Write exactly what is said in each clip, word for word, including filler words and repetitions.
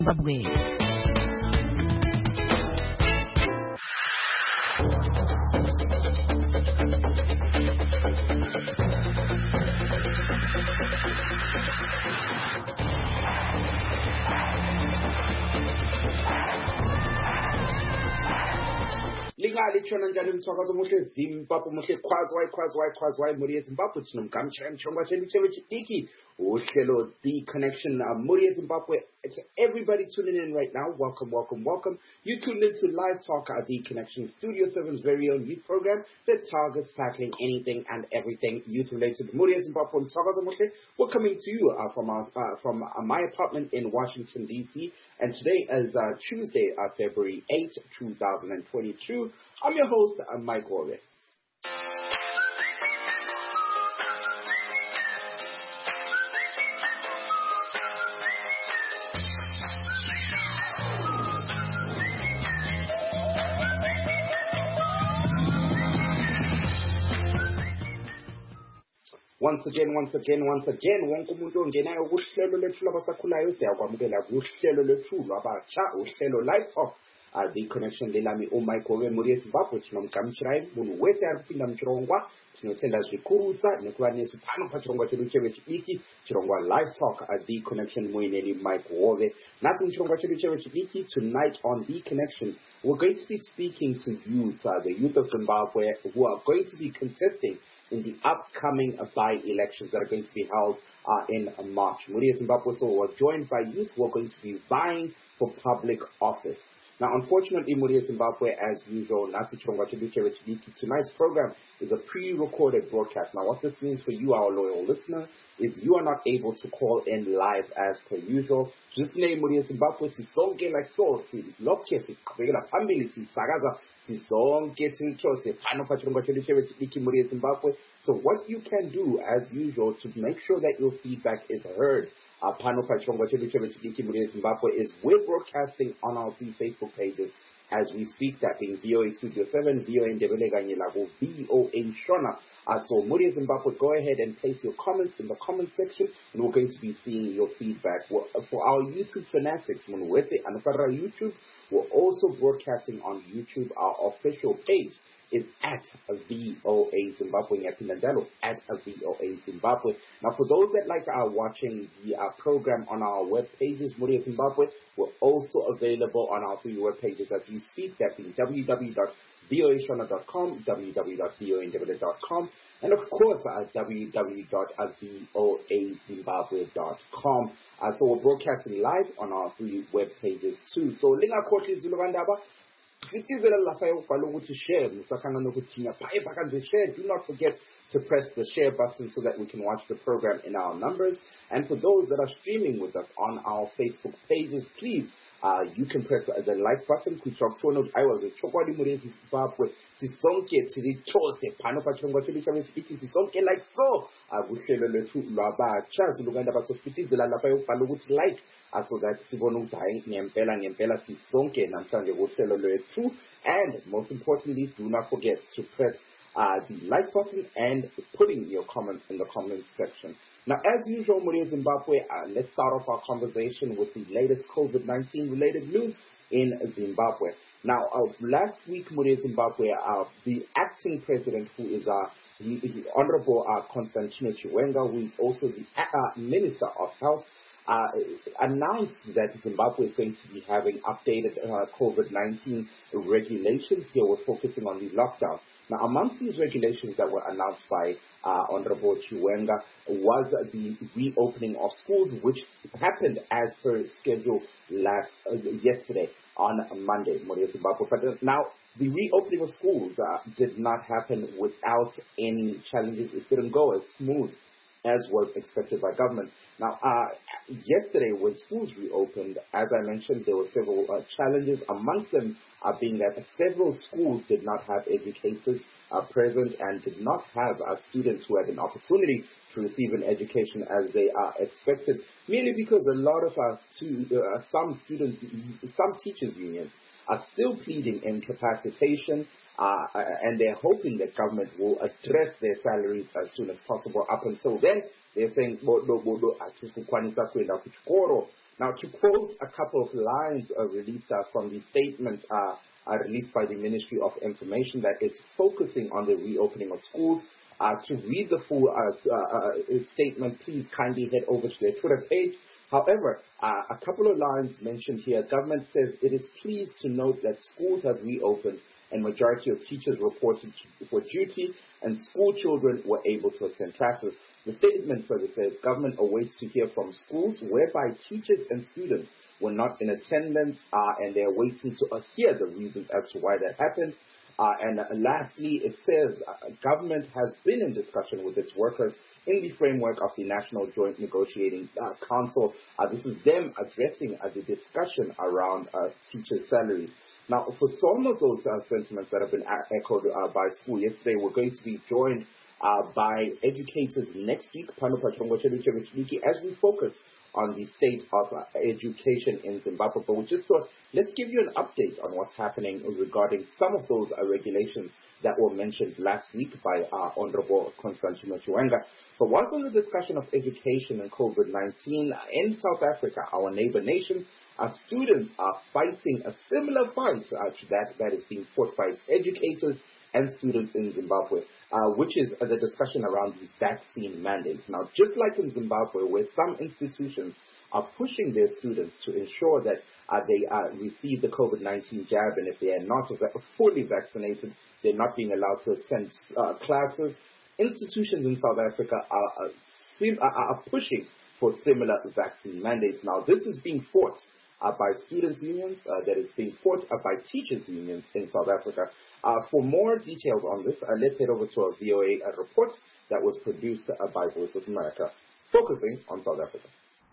Zimbabwe. Lingali chona njani msakazo muhle Zimbabwe muhle khwazwa khwazwa khwazwa muri Zimbabwe sinomgamshaya mchongwa chenu chewe chidiki uhlelo the connection uh, muri Zimbabwe. It's everybody tuning in right now. Welcome, welcome, welcome. You tuned in to Live Talk at the Connection Studio seven's very own youth program that targets tackling anything and everything youth related. Muri Zimbabwe msakazo muhle. We're coming to you uh, from our, uh, from uh, my apartment in Washington D C, and today is uh, Tuesday, uh, February eighth, two thousand twenty-two. I'm your host, uh, Mike Warwick. Once again, once again, once again, wonke umuntu ongenayo kuhlelo lethu labasakhulayo siyakwamukela kuhlelo lethu lwabatsha uhlelo Live Talk. Uh, the connection lelami uMichael muri Zimbabwe tinomgamshirayi munhu wese ari kupinda muchirongwa tinotenda zvikurusa nekuva nesu pano pachirongwa chedu chewe chidiki chirongwa Live Talk at the connection muineni Mike Hove. Nhasi muchirongwa chedu chewe chidiki tonight on the connection we're going to be speaking to youth, uh, the youth of Zimbabwe who are going to be contesting in the upcoming uh, by-elections that are going to be held uh, in uh, March. Muri Zimbabwe, so we're joined by youth who are going to be vying for public office. Now, unfortunately, Muri Zimbabwe, as usual, Nasi Chongwa tonight's program is a pre-recorded broadcast. Now, what this means for you, our loyal listener, is you are not able to call in live as per usual. Just name Muri Zimbabwe, sisonke like so, si lokhe si qhubekela phambili si sakaza sisonke tilitho pano pachirongwa chedu chewe chidiki Muri Zimbabwe. So what you can do as usual to make sure that your feedback is heard Uh, pano pachirongwa chedu chewe chidiki muri Zimbabwe is we're broadcasting on our three Facebook pages as we speak, that being V O A Studio seven, V O A Ndebele kanye labo V O A Shona. Uh, so muri Zimbabwe, go ahead and place your comments in the comment section and we're going to be seeing your feedback. We're, for our YouTube fanatics, Munwete and for our YouTube, we're also broadcasting on YouTube. Our official page is at V O A Zimbabwe, at V O A Zimbabwe. Now, for those that like are watching the uh, program on our web pages, Muri Zimbabwe, we're also available on our three web pages as we speak, that being w w w dot v o a shona dot com, w w w dot v o a ndebele dot com, and of course, uh, w w w dot v o a zimbabwe dot com. Uh, so we're broadcasting live on our three web pages too. So, linga kothi Zulubandaba. To share, do not forget to press the share button so that we can watch the program in our numbers. And for those that are streaming with us on our Facebook pages, please, uh, you can press the like button. I was a chokwadi muri Zimbabwe. Sisonke tilitose pano pachirongwa chedu chewe chidiki sisonke like so. Kuhlelo lethu lwabatsha Zuluganda basofitizela lapha yokubhala ukuthi like. Uh, so that sibona ukuthi hayi ngempela ngempela sisonke namhlanje kuhlelo lwethu. And most importantly, do not forget to press uh, the like button and putting your comments in the comment section. Now, as usual, Muri Zimbabwe, uh, let's start off our conversation with the latest COVID nineteen related news in Zimbabwe. Now, uh, last week, Muri Zimbabwe, uh, the acting president, who is uh, the, the Honorable uh, Constantino Chiwenga, who is also the uh, Minister of Health, Uh, announced that Zimbabwe is going to be having updated uh, COVID nineteen regulations. Here we're focusing on the lockdown. Now, amongst these regulations that were announced by uh, Honorable Chiwenga was the reopening of schools, which happened as per schedule last uh, yesterday on Monday, Zimbabwe. But uh, now, the reopening of schools uh, did not happen without any challenges. It didn't go as smooth as was expected by government. Now, uh, yesterday when schools reopened, as I mentioned, there were several uh, challenges, amongst them uh, being that several schools did not have educators uh, present and did not have uh, students who had an opportunity to receive an education as they are expected, merely because a lot of us, stu- uh, some students, some teachers unions are still pleading incapacitation, Uh, and they're hoping that government will address their salaries as soon as possible. Up until then, they're saying, Now, to quote a couple of lines uh, released uh, from the statement uh, uh, released by the Ministry of Information that it's focusing on the reopening of schools. Uh, to read the full uh, uh, statement, please kindly head over to their Twitter page. However, uh, a couple of lines mentioned here. Government says it is pleased to note that schools have reopened and majority of teachers reported for duty and school children were able to attend classes. The statement further says government awaits to hear from schools whereby teachers and students were not in attendance uh, and they're waiting to uh, hear the reasons as to why that happened. Uh, and uh, lastly, it says uh, government has been in discussion with its workers in the framework of the National Joint Negotiating uh, Council. Uh, this is them addressing uh, the discussion around uh, teachers' salaries. Now, for some of those uh, sentiments that have been a- echoed uh, by school yesterday, we're going to be joined uh, by educators next week, as we focus on the state of uh, education in Zimbabwe. But we just thought, let's give you an update on what's happening regarding some of those uh, regulations that were mentioned last week by uh, Honorable Constantino Chiwenga. So whilst on the discussion of education and COVID nineteen, in South Africa, our neighbor nation, our students are fighting a similar fight uh, to that that is being fought by educators and students in Zimbabwe, uh, which is uh, the discussion around the vaccine mandate. Now, just like in Zimbabwe, where some institutions are pushing their students to ensure that uh, they uh, receive the COVID nineteen jab, and if they are not fully vaccinated, they're not being allowed to attend uh, classes, institutions in South Africa are, uh, are pushing for similar vaccine mandates. Now, this is being fought Uh, by students' unions, uh, that is being fought uh, by teachers' unions in South Africa. Uh, for more details on this, uh, let's head over to a V O A uh, report that was produced uh, by Voice of America, focusing on South Africa.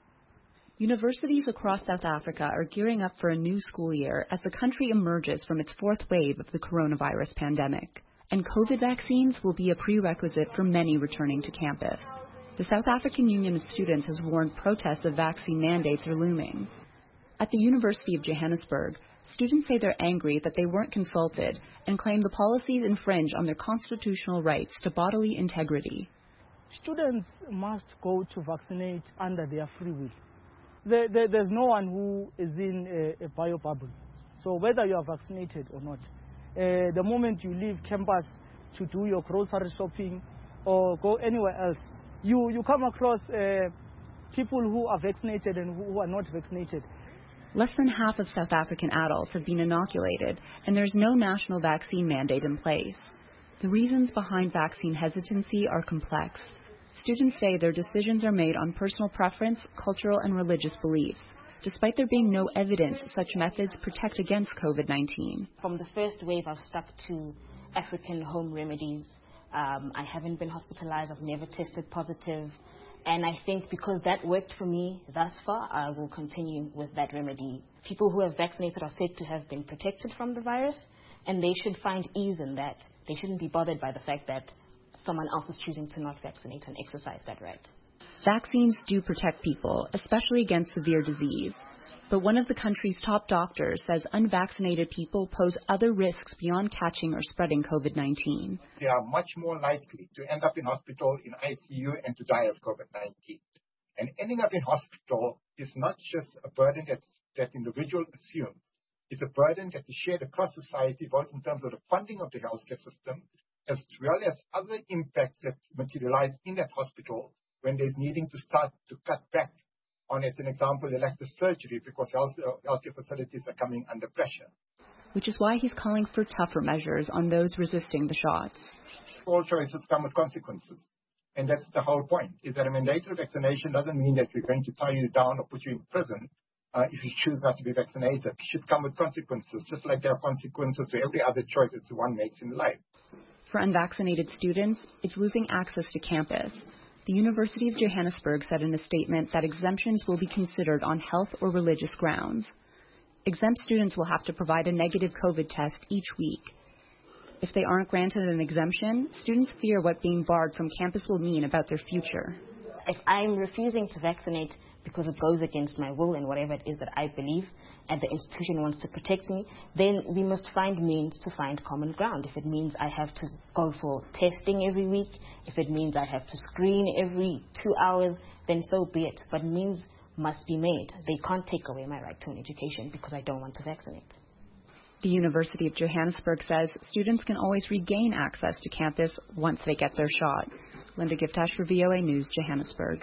Universities across South Africa are gearing up for a new school year as the country emerges from its fourth wave of the coronavirus pandemic. And COVID vaccines will be a prerequisite for many returning to campus. The South African Union of Students has warned protests of vaccine mandates are looming. At the University of Johannesburg, students say they're angry that they weren't consulted and claim the policies infringe on their constitutional rights to bodily integrity. Students must go to vaccinate under their free will. There, there, there's no one who is in a, a bio bubble. So whether you are vaccinated or not, uh, the moment you leave campus to do your grocery shopping or go anywhere else, you, you come across uh, people who are vaccinated and who are not vaccinated. Less than half of South African adults have been inoculated, and there's no national vaccine mandate in place. The reasons behind vaccine hesitancy are complex. Students say their decisions are made on personal preference, cultural, and religious beliefs, despite there being no evidence such methods protect against COVID nineteen. From the first wave, I've stuck to African home remedies. Um, I haven't been hospitalized. I've never tested positive. And I think because that worked for me thus far, I will continue with that remedy. People who have vaccinated are said to have been protected from the virus, and they should find ease in that. They shouldn't be bothered by the fact that someone else is choosing to not vaccinate and exercise that right. Vaccines do protect people, especially against severe disease. But one of the country's top doctors says unvaccinated people pose other risks beyond catching or spreading COVID nineteen. They are much more likely to end up in hospital, in I C U, and to die of COVID nineteen. And ending up in hospital is not just a burden that that individual assumes. It's a burden that is shared across society, both in terms of the funding of the healthcare system, as well as other impacts that materialize in that hospital when there's needing to start to cut back on, as an example, elective surgery because health, healthcare facilities are coming under pressure. Which is why he's calling for tougher measures on those resisting the shots. All choices come with consequences. And that's the whole point, is that a mandatory vaccination doesn't mean that we're going to tie you down or put you in prison uh, if you choose not to be vaccinated. It should come with consequences, just like there are consequences to every other choice that one makes in life. For unvaccinated students, it's losing access to campus. The University of Johannesburg said in a statement that exemptions will be considered on health or religious grounds. Exempt students will have to provide a negative COVID test each week. If they aren't granted an exemption, students fear what being barred from campus will mean about their future. If I'm refusing to vaccinate because it goes against my will and whatever it is that I believe, and the institution wants to protect me, then we must find means to find common ground. If it means I have to go for testing every week, if it means I have to screen every two hours, then so be it. But it means must be made. They can't take away my right to an education because I don't want to vaccinate. The University of Johannesburg says students can always regain access to campus once they get their shot. Linda Giftash for V O A News, Johannesburg.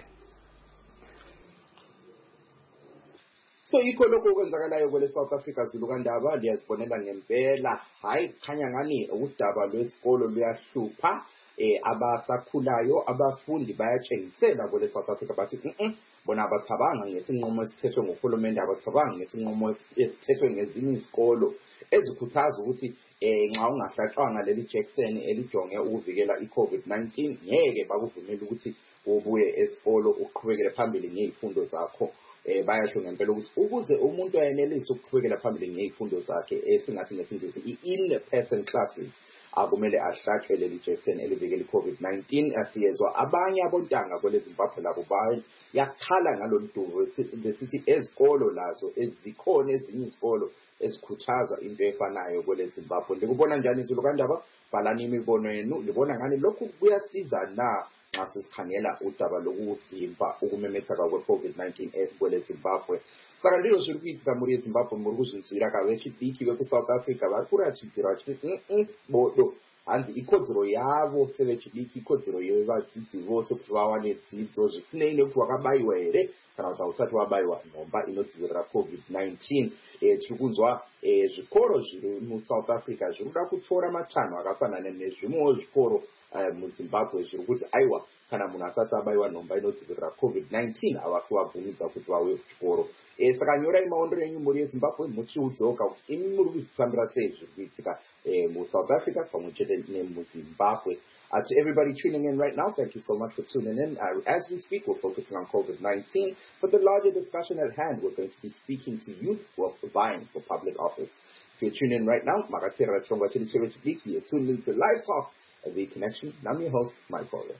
So ikho lokho kwenzakalayo kwele South Africa zulukandaba liyazibonela ngempela hayi khanya ngani udaba lwesikolo luyahlupha eh abasakhulayo abafundi bayatshengisela kwele South Africa bathi mhm bona abathabanga ngesinqumo esithethwe ngohulumende abathabanga ngesinqumo esithethwe ngezinye izikolo ezikhuthaza ukuthi eh nxa ungahlatshwanga leli Jackson elijonge ukuvikela iCovid nineteen ngeke bakuvumela ukuthi ubuye esikolo uqhubekele phambili ngezifundo zakho. Eh bayasho ngempela ukuthi ukuze umuntu ayenelise ukuqhubekela phambili ngezifundo zakhe esingathi ngesingisi i-in-person classes akumele ahlatshwe leli Jackson elivikela iCovid nineteen asiyezwa abanye abontanga kwele Zimbabwe labo bayi yakhala ngaloludumo besithi ezikolo lazo ezikhona ezinye izikolo ezikhuthaza into efanayo kwele Zimbabwe. Likubona njani izulukandaba? Bhalani imibono yenu. Libona ngani lokhu kuyasiza na nxa sisikhangela udaba lokuvimba ukumemetheka kwe-COVID nineteen kwele Zimbabwe? Saka ndilo zviri kuitika muri yeZimbabwe muri kuzvinzwira kavechidiki veku-South Africa vari kuratidzira vachiti mm bodo hanzi ikodzero yavo sevechidiki ikodzero yevadzidzi vose kuti vawane dzidzo zvisinei nekuti wakabayiwa here kana kuti hausati wabayiwa nhomba inodzivirira COVID nineteen. Eh, tiri kunzwa eh, zvikoro zviri muSouth Africa zviri kuda kutora matanho akafanana nezvimwewo zvikoro muZimbabwe zviri kuti aiwa kana munhu asati abayiwa nhomba inodzivirira COVID nineteen havasi kuvabvumidza kuti vauye kuchikoro. Eh, saka nyorai maondero enyu muri yeZimbabwe muchiudzoka kuti imi muri kuzvifambira sei zviri kuitika eh, muSouth Africa pamwe chete nemuZimbabwe. Uh, to everybody tuning in right now, thank you so much for tuning in. Uh, as we speak, we're focusing on COVID nineteen, but the larger discussion at hand, we're going to be speaking to youth who are vying for public office. If you're tuning in right now, you're tuned into Live Talk at The Connection. I'm your host, Mike Fowler.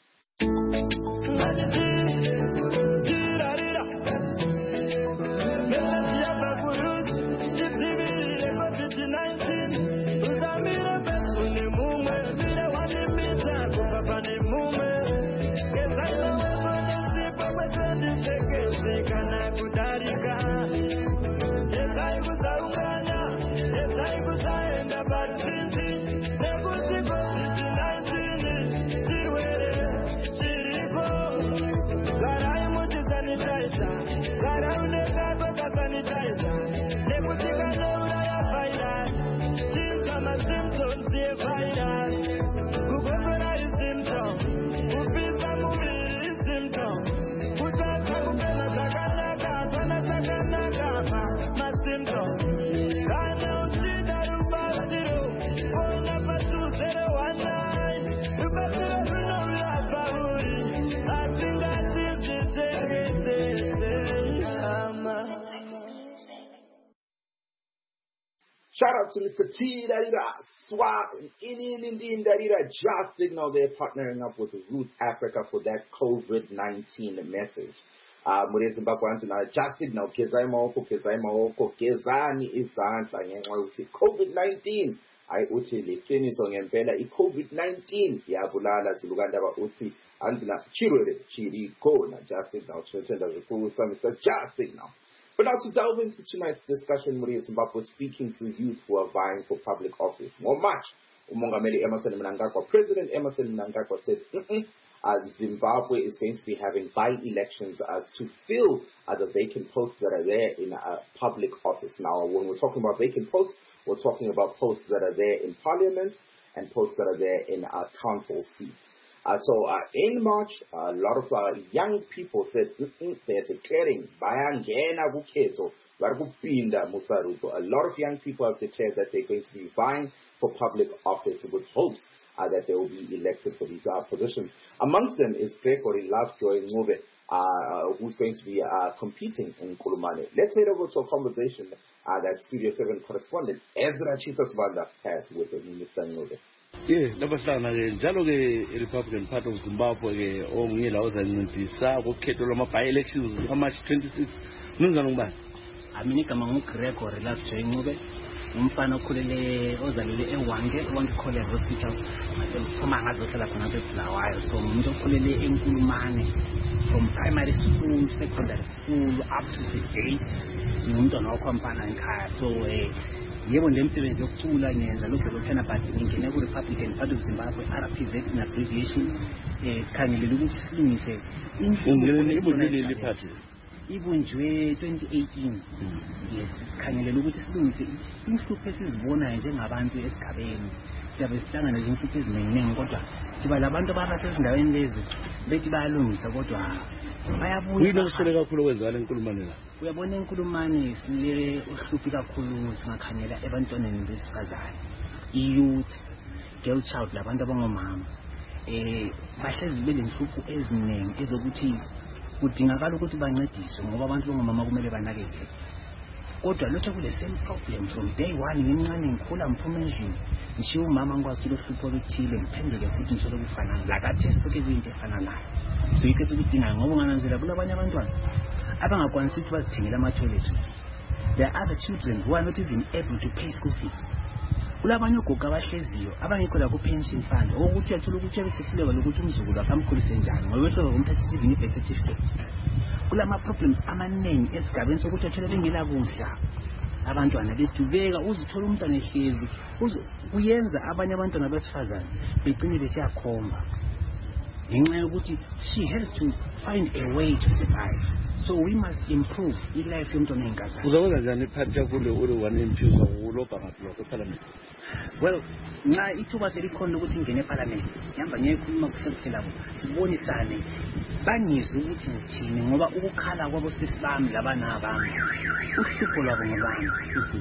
Shout out to Mister T Darira, Swap, and Inin Indian Darira, Just Signal. They're partnering up with Roots Africa for that COVID nineteen message. Muri Zimbabwe na Just Signal, Kezai Maoko, Kezai Maoko, Kezani Izandla ngenxa yokuthi COVID nineteen ayi uthi liqiniso ngempela iCovid nineteen yabulala zulukandaba uthi anzina chirwere chiri khona. Just Signal tshethenda zikusa Mister Just Signal. But now to delve into tonight's discussion, Maria Zimbabwe speaking to youth who are vying for public office. More much, Umongameli Emmerson Mnangagwa, President Emmerson Mnangagwa said, mm-mm, uh, Zimbabwe is going to be having by-elections uh, to fill uh, the vacant posts that are there in uh, public office. Now, when we're talking about vacant posts, we're talking about posts that are there in parliament and posts that are there in uh, council seats. Uh, so uh, in March, uh, a lot of uh, young people said mm-mm, they're declaring bayangena kukhetho varikupinda musarudzo. A lot of young people have declared that they're going to be vying for public office with hopes uh, that they will be elected for these uh, positions. Amongst them is Gregory Lovejoy Ncube, uh, who's going to be uh, competing in Nkulumane. Let's head over to a conversation uh, that Studio seven correspondent Ezra Chisasbanda had with Minister Ncube. Yeah, labahlangana ke njalo ke Republican Party of Zimbabwe ke ongela ozancintisa ukhetho lwama by elections March twenty-sixth. Nunzana ngubani? Amini kama ngu Gregory Lovejoy Ncube. umfana okhulele ozalele eWange Wange College Hospital ngasephuma ngazohlala khona eBulawayo. So umuntu okhulele eNkulumane from primary school, secondary school up to the eight. Ngumntwana wakho mfana ekhaya. So eh yebo ndemsebenzi yokucula ngenza lokudokotela but ngingene ku Republican Party of Zimbabwe R P Z in abbreviation. Eh sikhangelele ukuthi silungise ingene ibonile party ibunjwe twenty eighteen. Yes, sikhangelele ukuthi silungise inhlupho esizibonayo njengabantu esigabeni. Siyabe sihlangana nezinhlupho eziningi kodwa siba labantu abasezindaweni lezi bethi bayalungisa kodwa bayabuya. Uyilungisele kakhulu kwenzala eNkulumane la. Uyabona eNkulumane sile uhluphi kakhulu singakhanyela ebantwaneni besifazane. I-youth, girl child labantu abangomama. Eh bahlezi belenhlupho eziningi ezokuthi kudingakala ukuthi bancediswe ngoba abantu bangomama kumele banakeke. Kodwa lotho kule same problem from day one ngimncane ngikhula mphuma endlini. Ngishiya umama ngikwazi ukuhlupha okuthile ngiphendule futhi ngisolo kufanana la kathi sibeke into efana nayo. So yike sikudinga ngoba ungananzela kulabanye abantwana abangakwanisi ukuthi bazithengele ama toilets. There are other children who are not even able to pay school fees. Kulabanye ogogo abahleziyo abangekho la ku pension fund ukuthi uyathola ukuthi yabesihleka lokuthi umzukulu akamkhulise njani ngoba wehloka umthatha isivini birth certificate. Kulama problems amaningi esigabeni sokuthi athole bengela kudla. Abantwana bedubeka uzithola umntana ehlezi uyenza abanye abantwana besifazane begcine besiyakhomba. Ngenxa yokuthi she has to find a way to survive. So we must improve i-life yomntwana enkazana. Uzakwenza njani iphathi yakule ule one M P uzawulobha ngaphi lokho eParliament? Well, nxa ithuba selikhona ukuthi ngene eParliament, ngihamba ngiyekhuluma kusekhe labo. Sibonisane bangizwe ukuthi ngithini ngoba ukukhala kwabo sesibami labana abami. Uhlupho lwabo ngobani?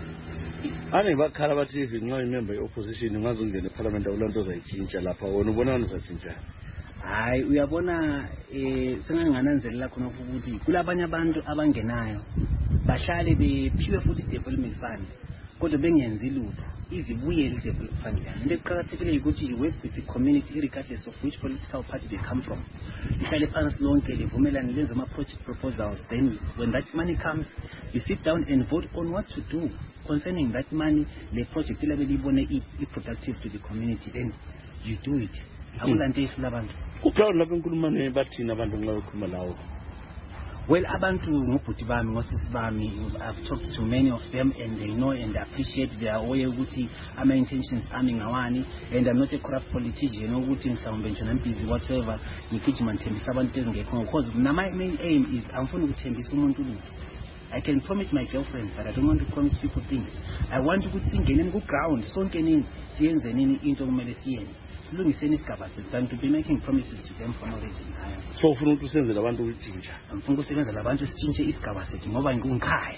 Ane bakhala bathi if nxa imember yeopposition ngazongena eParliament awulanto zayitshintsha lapha wona ubona uzathintsha. Hayi uyabona eh sengangananzelela khona ukuthi kulabanye abantu abangenayo bahlale bephiwe futhi development fund kodwa bengenzi lutho izibuye development fund yani into eqhakathekile ukuthi you work with the community regardless of which political party they come from. Ihlale phansi lonke livumelane lenze ama project proposals, then when that money comes you sit down and vote on what to do concerning that money. Le project labe libone i productive to the community, then you do it. Akulanto isilabantu ukhawula lapha eNkulumane bathina abantu nxa bekhuluma lawo. Well, abantu ngobhuti bami ngosisi bami, I've talked to many of them and they know and appreciate their way ukuthi ama intentions ami ngawani, and I'm not a corrupt politician ukuthi mhlawumbe nje nambizi whatever ngigijima ngithembisa abantu ezingekho because my main aim is angifuni ukuthembisa umuntu lutho. I can promise my girlfriend but I don't want to promise people things. I want ukuthi singene ku ground sonke nini siyenze nini into kumele siyenze. Than to be making promises to them for no reason. So ufuna ukuthi usenzele abantu ukutshintsha. Ngifuna ukusebenzela abantu sitshintshe isigaba sethu ngoba ngikunkhaya.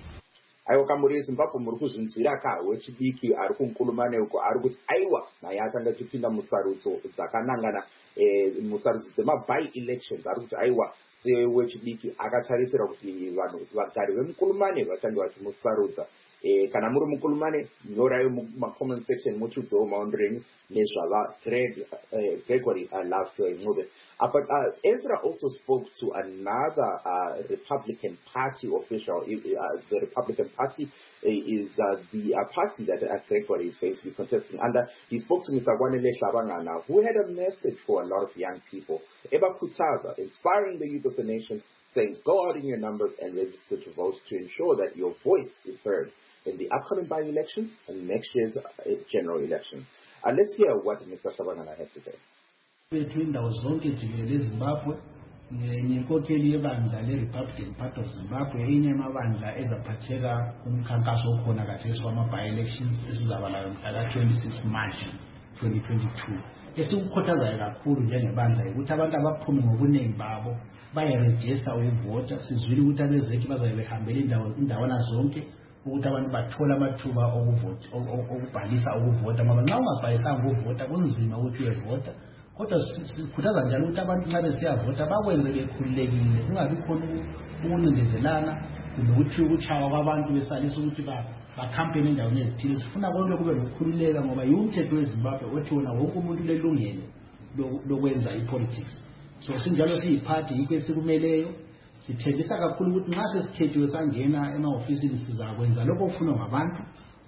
Ayo kamuri eZimbabwe muri kuzvinzwira ka wechidiki ari kuNkulumane uko ari kuti aiwa naye akanga achipinda musarutso dzakanangana eh musarutso dzema-by elections ari kuti aiwa sewechidiki akatarisira kuti vanhu vagari vemuNkulumane vachandi vachimusarudza. Eh, kana muri mukulumane nyorayo mu-comment section muchudzewo maondereni nezvava Greg, uh, Gregory uh, last uh, Ngube. Uh, but uh, Ezra also spoke to another uh, Republican Party official. Uh, the Republican Party uh, is uh, the uh, party that uh, Gregory is basically contesting under. He spoke to Mister Kwanele Shabangana, who had a message for a lot of young people. Eba Kutaza, inspiring the youth of the nation, saying, go out in your numbers and register to vote to ensure that your voice is heard in the upcoming by-elections and next year's uh, general elections. Uh, let's hear what Mister Shabangana had to say. Between those zonke jikelele eZimbabwe nenkokheli yebandla le-Republican Party of Zimbabwe enye yamabandla ezaphatheka umkhankaso okhona kathesi wama-by-elections esizaba layo mhla twenty-six March twenty twenty-two. Esikukhuthazayo kakhulu njengebandla ukuthi abantu abaphume ngobuningi babo bayarejista ukuvota. Sizwile ukuthi abezeki bazabe behambele indawana zonke ukuthi abantu bathola amathuba okuvota okubhalisa ukuvota ngoba nxa ungabhalisanga ukuvota kunzima ukuthi uyevota. Kodwa sikhuthaza njalo ukuthi abantu nxa besiyavota bakwenze bekhululekile, kungabi khona ukuncindezelana kumbe ukuthi ukuchawa kwabantu besalisa ukuthi bakhampeni endaweni ezithile. Sifuna konke kube lokukhululeka ngoba yiwumthetho weZimbabwe othi wona wonke umuntu lelungelo lokwenza ipolitics. So sinjalo siyiphathi yikho esikumeleyo. Sithembisa kakhulu ukuthi nxa sesikhethiwe sangena ema-ofisini sizakwenza lokho okufunwa ngabantu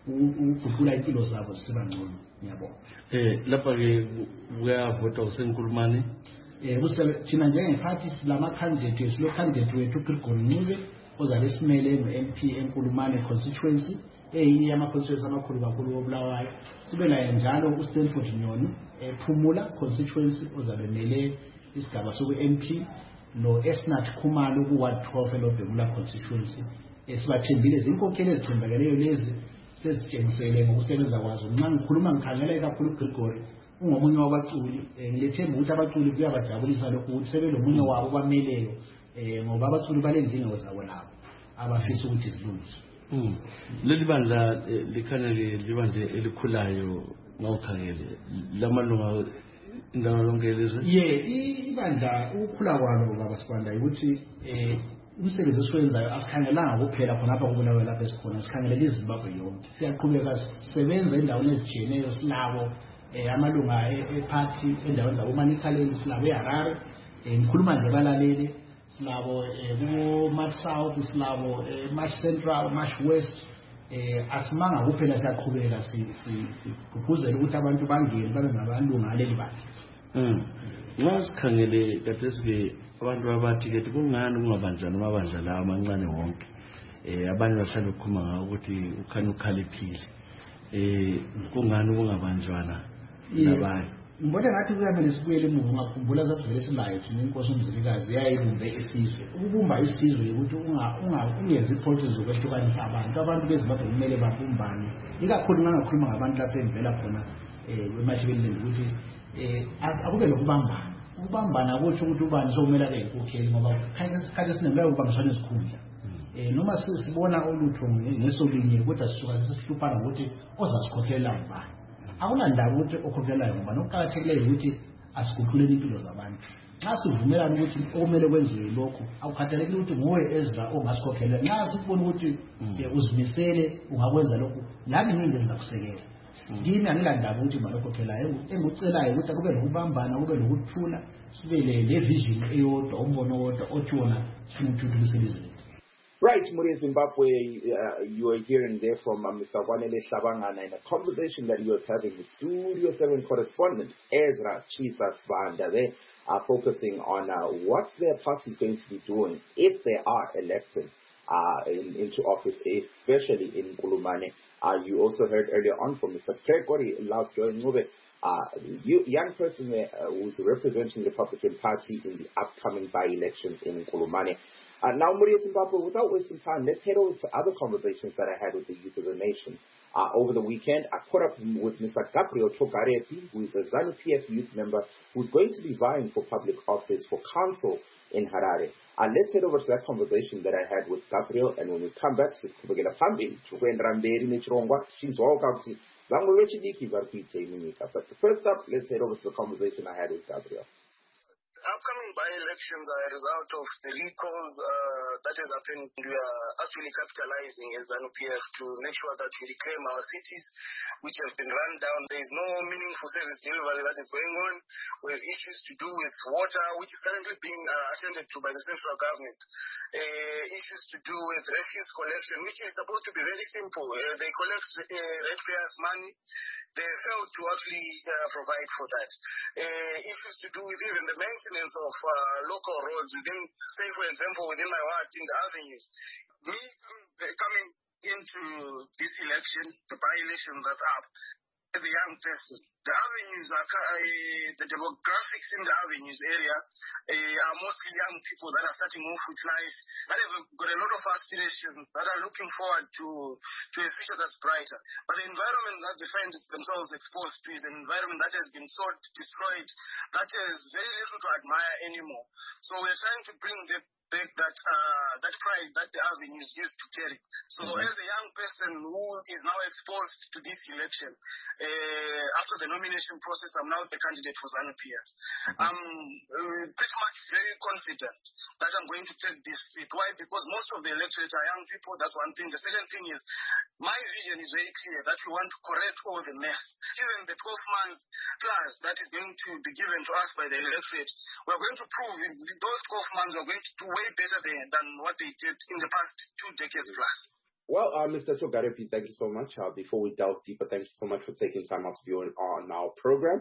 ukuguqula impilo zabo ziba ngcono. Ngiyabonga. Eh lapha ke kuyavota usenkulumane. Eh kusele thina njengephathi silama candidate silo candidate wethu Gregory Ncube ozabe simele no-M P enkulumane constituency eyi ama constituency amakhulu kakhulu oBulawayo. Sibe naye njalo uStanford Nyoni ephumula constituency ozabe mele isigaba soku-M P no Esnat Khumalo ku-Ward twelve eLobhekula constituency. Esibathembile zinkokheli ezithembakeleyo lezi sezitshengisele ngokusebenza kwazo. Nxa ngikhuluma ngikhangela kakhulu Gregory ungomunye wabaculi ngilethemba ukuthi abaculi kuyabajabulisa lokho ukuthi sebelomunye wabo bameleyo ngoba abaculi balendingo zabo labo abafisa ukuthi zilungiswe. Mm. Leli bandla likhanya ke libande elikhulayo ngawukhangele lamalunga indawo lonke lezi. Ye ibandla ukukhula kwalo baba Sibanda ukuthi eh umsebenzi esiwenzayo asikhangelanga kuphela khona apha kubulawe lapha esikhona sikhangelela iZimbabwe yonke. Siyaqhubeka sisebenza endaweni ezijiyeneyo silabo eh amalunga eparty endaweni zabo Manikaleni silabo eHarare ngikhuluma nje balaleli silabo ku March South silabo March Central March West eh asimanga kuphela siyaqhubeka si sigqugquzela ukuthi abantu bangene babe ngabalunga aleli bandla. Mm. Ngasikhangele kathesi abantu abathi ke kungani kungabanjani amabandla la amancane wonke eh abanye bahlala ukukhuluma ngawo ukuthi ukhanya ukhaliphile eh kungani kungabanjwana nabanye. Ngibona ngathi kuyamele sibuyele emuva ngakhumbula zasivele silayo thina inkosi uMzilikazi yayibumbe isizwe. Ukubumba isizwe ukuthi unga ungenzi ipolitics zokwehlukanisa abantu. Abantu beZimbabwe kumele babumbane. Ikakhulu ngangakhuluma ngabantu lapha evela khona eh eMashibeleni ukuthi eh akube lokubambana. Ukubambana ukuthi ukuthi ubani sokumela ke inkokheli ngoba khaya isikhathi esiningi uyabambisana isikhundla. Eh noma sibona olutho ngesolinye kodwa sisuka sihluphana ukuthi ozasikhokhela ubani. Akunandaba ukuthi okhokhelayo ngoba nokuqhakathekileyo ukuthi asiguquleni impilo zabantu. Xa sivumelana ukuthi okumele kwenziwe lokho akukhathalekile ukuthi ngowe Ezra ongasikhokhela. Nxa sibona ukuthi uzimisele ungakwenza lokho lami ngeke ngizakusekela. Ngimi angilandaba ukuthi malokhokhelayo engucelayo ukuthi kube lokubambana kube lokuthula sibe le vision eyodwa umbono owodwa othi wona sifuna ukuthuthukisa ilizwe. Right, Muri Zimbabwe, uh, you are hearing there from uh, Mister Kwanele Shabangana in a conversation that he was having with Studio seven correspondent Ezra Chisa Sibanda. They are focusing on uh, what their party is going to be doing if they are elected uh, in, into office, especially in Nkulumane. Uh, you also heard earlier on from Mister Gregory Lovejoy Ncube, uh, young person uh, who's representing the Republican Party in the upcoming by-elections in Nkulumane. Uh, now, Muri Zimbabwe, without wasting time, let's head over to other conversations that I had with the youth of the nation. Uh, over the weekend, I caught up with Mister Gabriel Chogarepi, who is a ZANU P F youth member who's going to be vying for public office for council in Harare. Uh, let's head over to that conversation that I had with Gabriel, and when we come back, but first up, let's head over to the conversation I had with Gabriel. Upcoming by-elections are a result of the recalls uh, that has happened. We are actually capitalizing as ZANU P F to make sure that we reclaim our cities, which have been run down. There is no meaningful service delivery that is going on. We have issues to do with water, which is currently being uh, attended to by the central government. Uh, issues to do with refuse collection, which is supposed to be very simple. Uh, they collect uh, ratepayers' money. They failed to actually uh, provide for that. Uh, issues to do with even the maintenance of uh, local roads within, say for example, within my ward in the avenues. Me coming into this election, the by-election that's up, as a young person, the avenues are, uh, the demographics in the avenues area uh, are mostly young people that are starting off with life, that have got a lot of aspirations, that are looking forward to, to a future that's brighter. But the environment that they find themselves exposed to is an environment that has been so destroyed, that has very little to admire anymore. So we're trying to bring the back that uh, that pride that the avenues used to carry. So mm-hmm. as a young person who is now exposed to this election, uh, after the nomination process, I'm now the candidate for ZANU P F. Mm-hmm. I'm uh, pretty much very confident that I'm going to take this seat. Why? Because most of the electorate are young people. That's one thing. The second thing is my vision is very clear that we want to correct all the mess. Even the twelve months plus that is going to be given to us by the electorate, we're going to prove in those twelve months we're going to do way better than, than what they did in the past two decades plus. Well, uh, Mister Togarepi, thank you so much. Uh, before we delve deeper, thank you so much for taking time out to be on, on our program.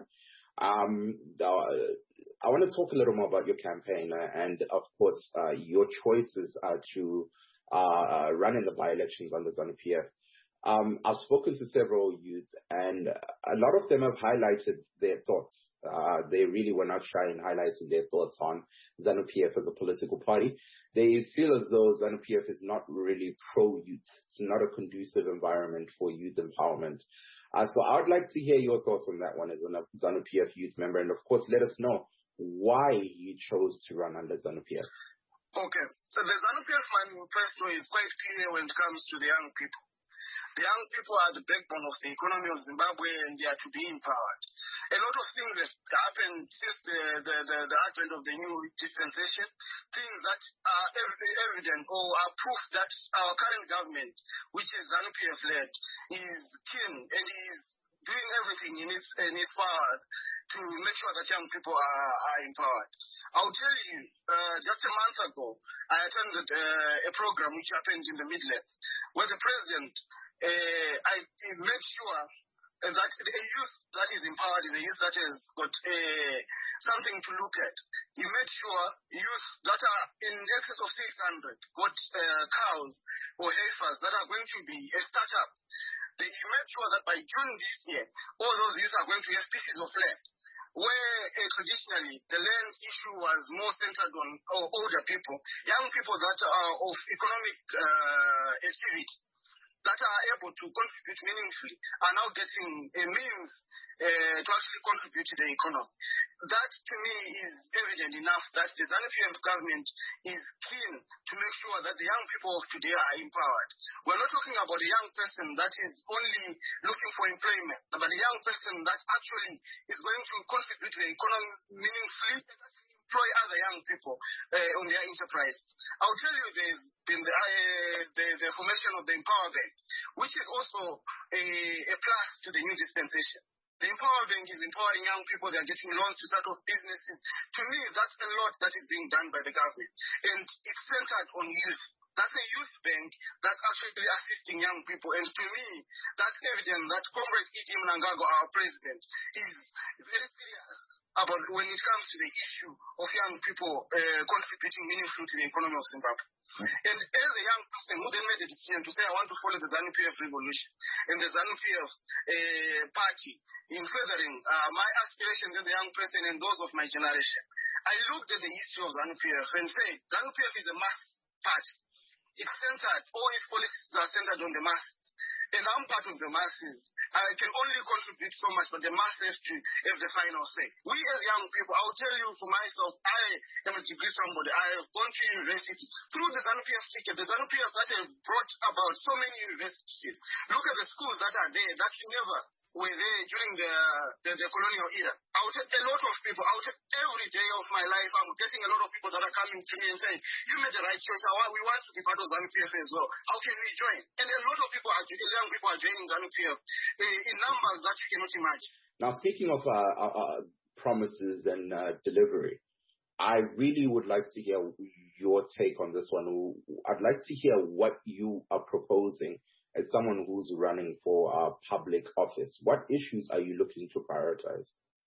Um, uh, I want to talk a little more about your campaign uh, and, of course, uh, your choices uh, to uh, run in the by-elections under ZANU-P F. Um, I've spoken to several youth, and a lot of them have highlighted their thoughts. Uh, they really were not shy in highlighting their thoughts on ZANU-P F as a political party. They feel as though ZANU-P F is not really pro-youth. It's not a conducive environment for youth empowerment. Uh, so I would like to hear your thoughts on that one as a ZANU-P F youth member, and of course, let us know why you chose to run under ZANU-P F. Okay, so the ZANU-P F manifesto is quite clear when it comes to the young people. The young people are the backbone of the economy of Zimbabwe, and they are to be empowered. A lot of things have happened since the, the, the, the advent of the new dispensation, things that are evident or are proof that our current government, which is ZANU-P F led, is keen and is doing everything in its, in its powers to make sure that young people are, are empowered. I'll tell you, uh, just a month ago, I attended uh, a program which happened in the Midlands, where the president Uh, I make sure that a youth that is empowered is a youth that has got uh, something to look at. He made sure youth that are in excess of six hundred got uh, cows or heifers that are going to be a startup. He made sure that by June this year, all those youth are going to have pieces of land. Where uh, traditionally the land issue was more centered on uh, older people, young people that are of economic uh, activity, that are able to contribute meaningfully, are now getting a means uh, to actually contribute to the economy. That, to me, is evident enough that the ZANU-P F government is keen to make sure that the young people of today are empowered. We're not talking about a young person that is only looking for employment, but a young person that actually is going to contribute to the economy meaningfully, employ other young people uh, on their enterprises. I'll tell you there's been the, uh, the, the formation of the Empower Bank, which is also a, a plus to the new dispensation. The Empower Bank is empowering young people. They're getting loans to start off businesses. To me, that's a lot that is being done by the government. And it's centered on youth. That's a youth bank that's actually assisting young people. And to me, that's evident that Comrade E D Mnangagwa, our president, is very serious about when it comes to the issue of young people uh, contributing meaningfully to the economy of Zimbabwe. And as a young person who then made a decision to say, I want to follow the ZANU-P F revolution and the ZANU-P F uh, party in furthering uh, my aspirations as a young person and those of my generation, I looked at the history of ZANU-P F and said, ZANU-P F is a mass party. It's centered, all its policies are centered on the masses. And I'm part of the masses. I can only contribute so much, but the masses to have the final say. We as young people, I'll tell you for myself, I am a degree somebody. I have gone to university through the ZANU-P F ticket, the ZANU-P F that have brought about so many universities. Look at the schools that are there that never were there during the, the, the colonial era. I would take a lot of people, I would take every day of my life, I'm getting a lot of people that are coming to me and saying, you made the right choice, we want to be part of ZANU-P F as well. How can we join? And a lot of people are, young people are joining ZANU-P F in numbers that you cannot imagine. Now, speaking of uh, uh, promises and uh, delivery, I really would like to hear your take on this one. I'd like to hear what you are proposing as someone who's running for uh, public office. What issues are you looking to prioritize?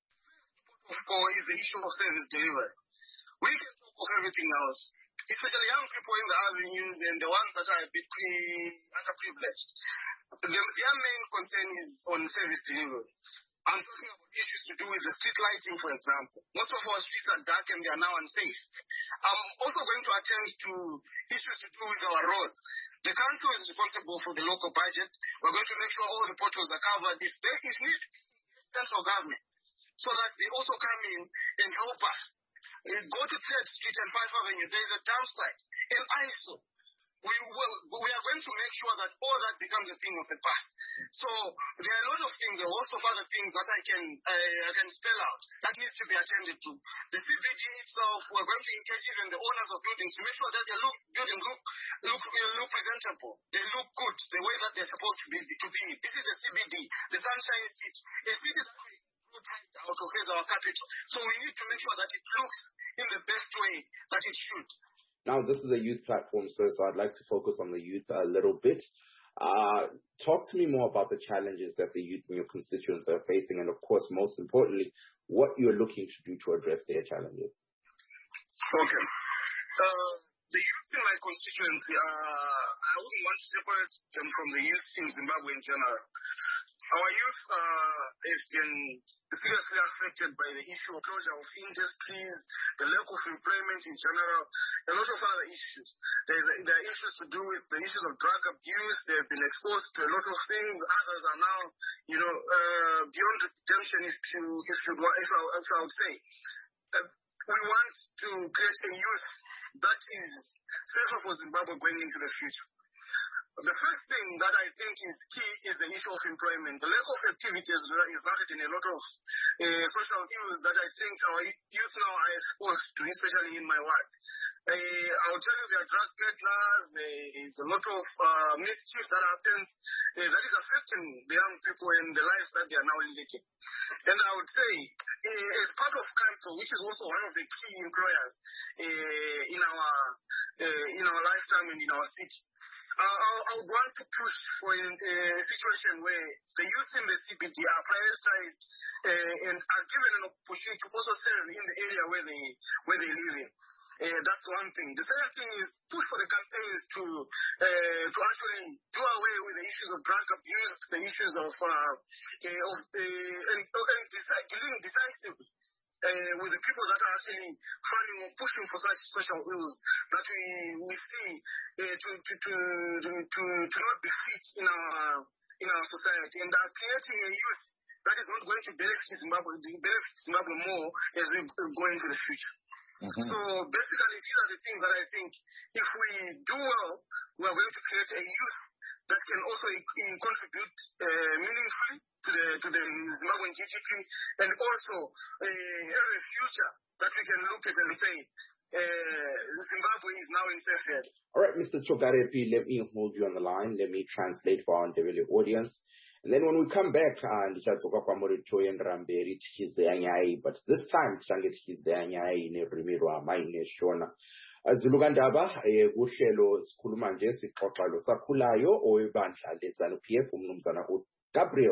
Or is the issue of service delivery. We can talk of everything else, especially young people in the avenues and the ones that are a bit underprivileged. The, their main concern is on service delivery. I'm talking about issues to do with the street lighting, for example. Most of our streets are dark and they are now unsafe. I'm also going to attend to issues to do with our roads. The council is responsible for the local budget. We're going to make sure all the potholes are covered. If there is need, central government, so that they also come in and help us. Uh, go to third Street and Five Avenue. There is a dump site in I S O. We will, we are going to make sure that all that becomes a thing of the past. So there are a lot of things, there are also other things that I can uh, I can spell out that needs to be attended to. The C B D itself, we're going to engage even the owners of buildings to make sure that their look, buildings look look look presentable, they look good, the way that they're supposed to be. To be. This is the C B D, the Sunshine City, a city that we look out of as our capital. So we need to make sure that it looks in the best way that it should. Now, this is a youth platform, sir, so I'd like to focus on the youth a little bit. Uh, talk to me more about the challenges that the youth in your constituents are facing, and of course, most importantly, what you're looking to do to address their challenges. Okay. Uh, the youth in my constituency, uh, I wouldn't want to separate them from the youth in Zimbabwe in general. Our youth uh, has been seriously affected by the issue of closure of industries, the lack of employment in general, a lot of other issues. There's a, there are issues to do with the issues of drug abuse. They have been exposed to a lot of things. Others are now, you know, uh, beyond redemption, if you, if you, if I, if I would say. Uh, we want to create a youth that is safer for Zimbabwe going into the future. The first thing that I think is key is the issue of employment. The lack of activities is resulted in a lot of uh, social ills that I think our youth now are exposed to, especially in my work. Uh, I'll tell you there are drug peddlers, there is a lot of uh, mischief that happens uh, that is affecting the young people and the lives that they are now leading. And I would say, uh, as part of council, which is also one of the key employers uh, in our uh, in our lifetime and in our city, Uh, I, I would want to push for a, a situation where the youth in the C B D are prioritized uh, and are given an opportunity to also serve in the area where they where they live in. Uh, that's one thing. The second thing is push for the campaigns to uh, to actually do away with the issues of drug abuse, the issues of uh, uh, of uh, and, and decide, dealing decisively Uh, with the people that are actually fighting or pushing for such social ills that we we see uh, to, to to to to to not be fit in our in our society, and are creating a youth that is not going to benefit Zimbabwe benefit Zimbabwe more as we go into the future. Mm-hmm. So basically, these are the things that I think if we do well, we are going to create a youth that can also uh, contribute uh, meaningfully to the to the Zimbabwean G D P, and also uh, have a future that we can look at and say uh, Zimbabwe is now in safe hands. All right, Mister Tsogarepi, let me hold you on the line. Let me translate for our Ndebele audience. And then when we come back, and but this time, Zulugandaba, uhlelo sikhuluma nje sixoxa lo sakhulayo owebandla leZANU-P F umnumzana Gabriel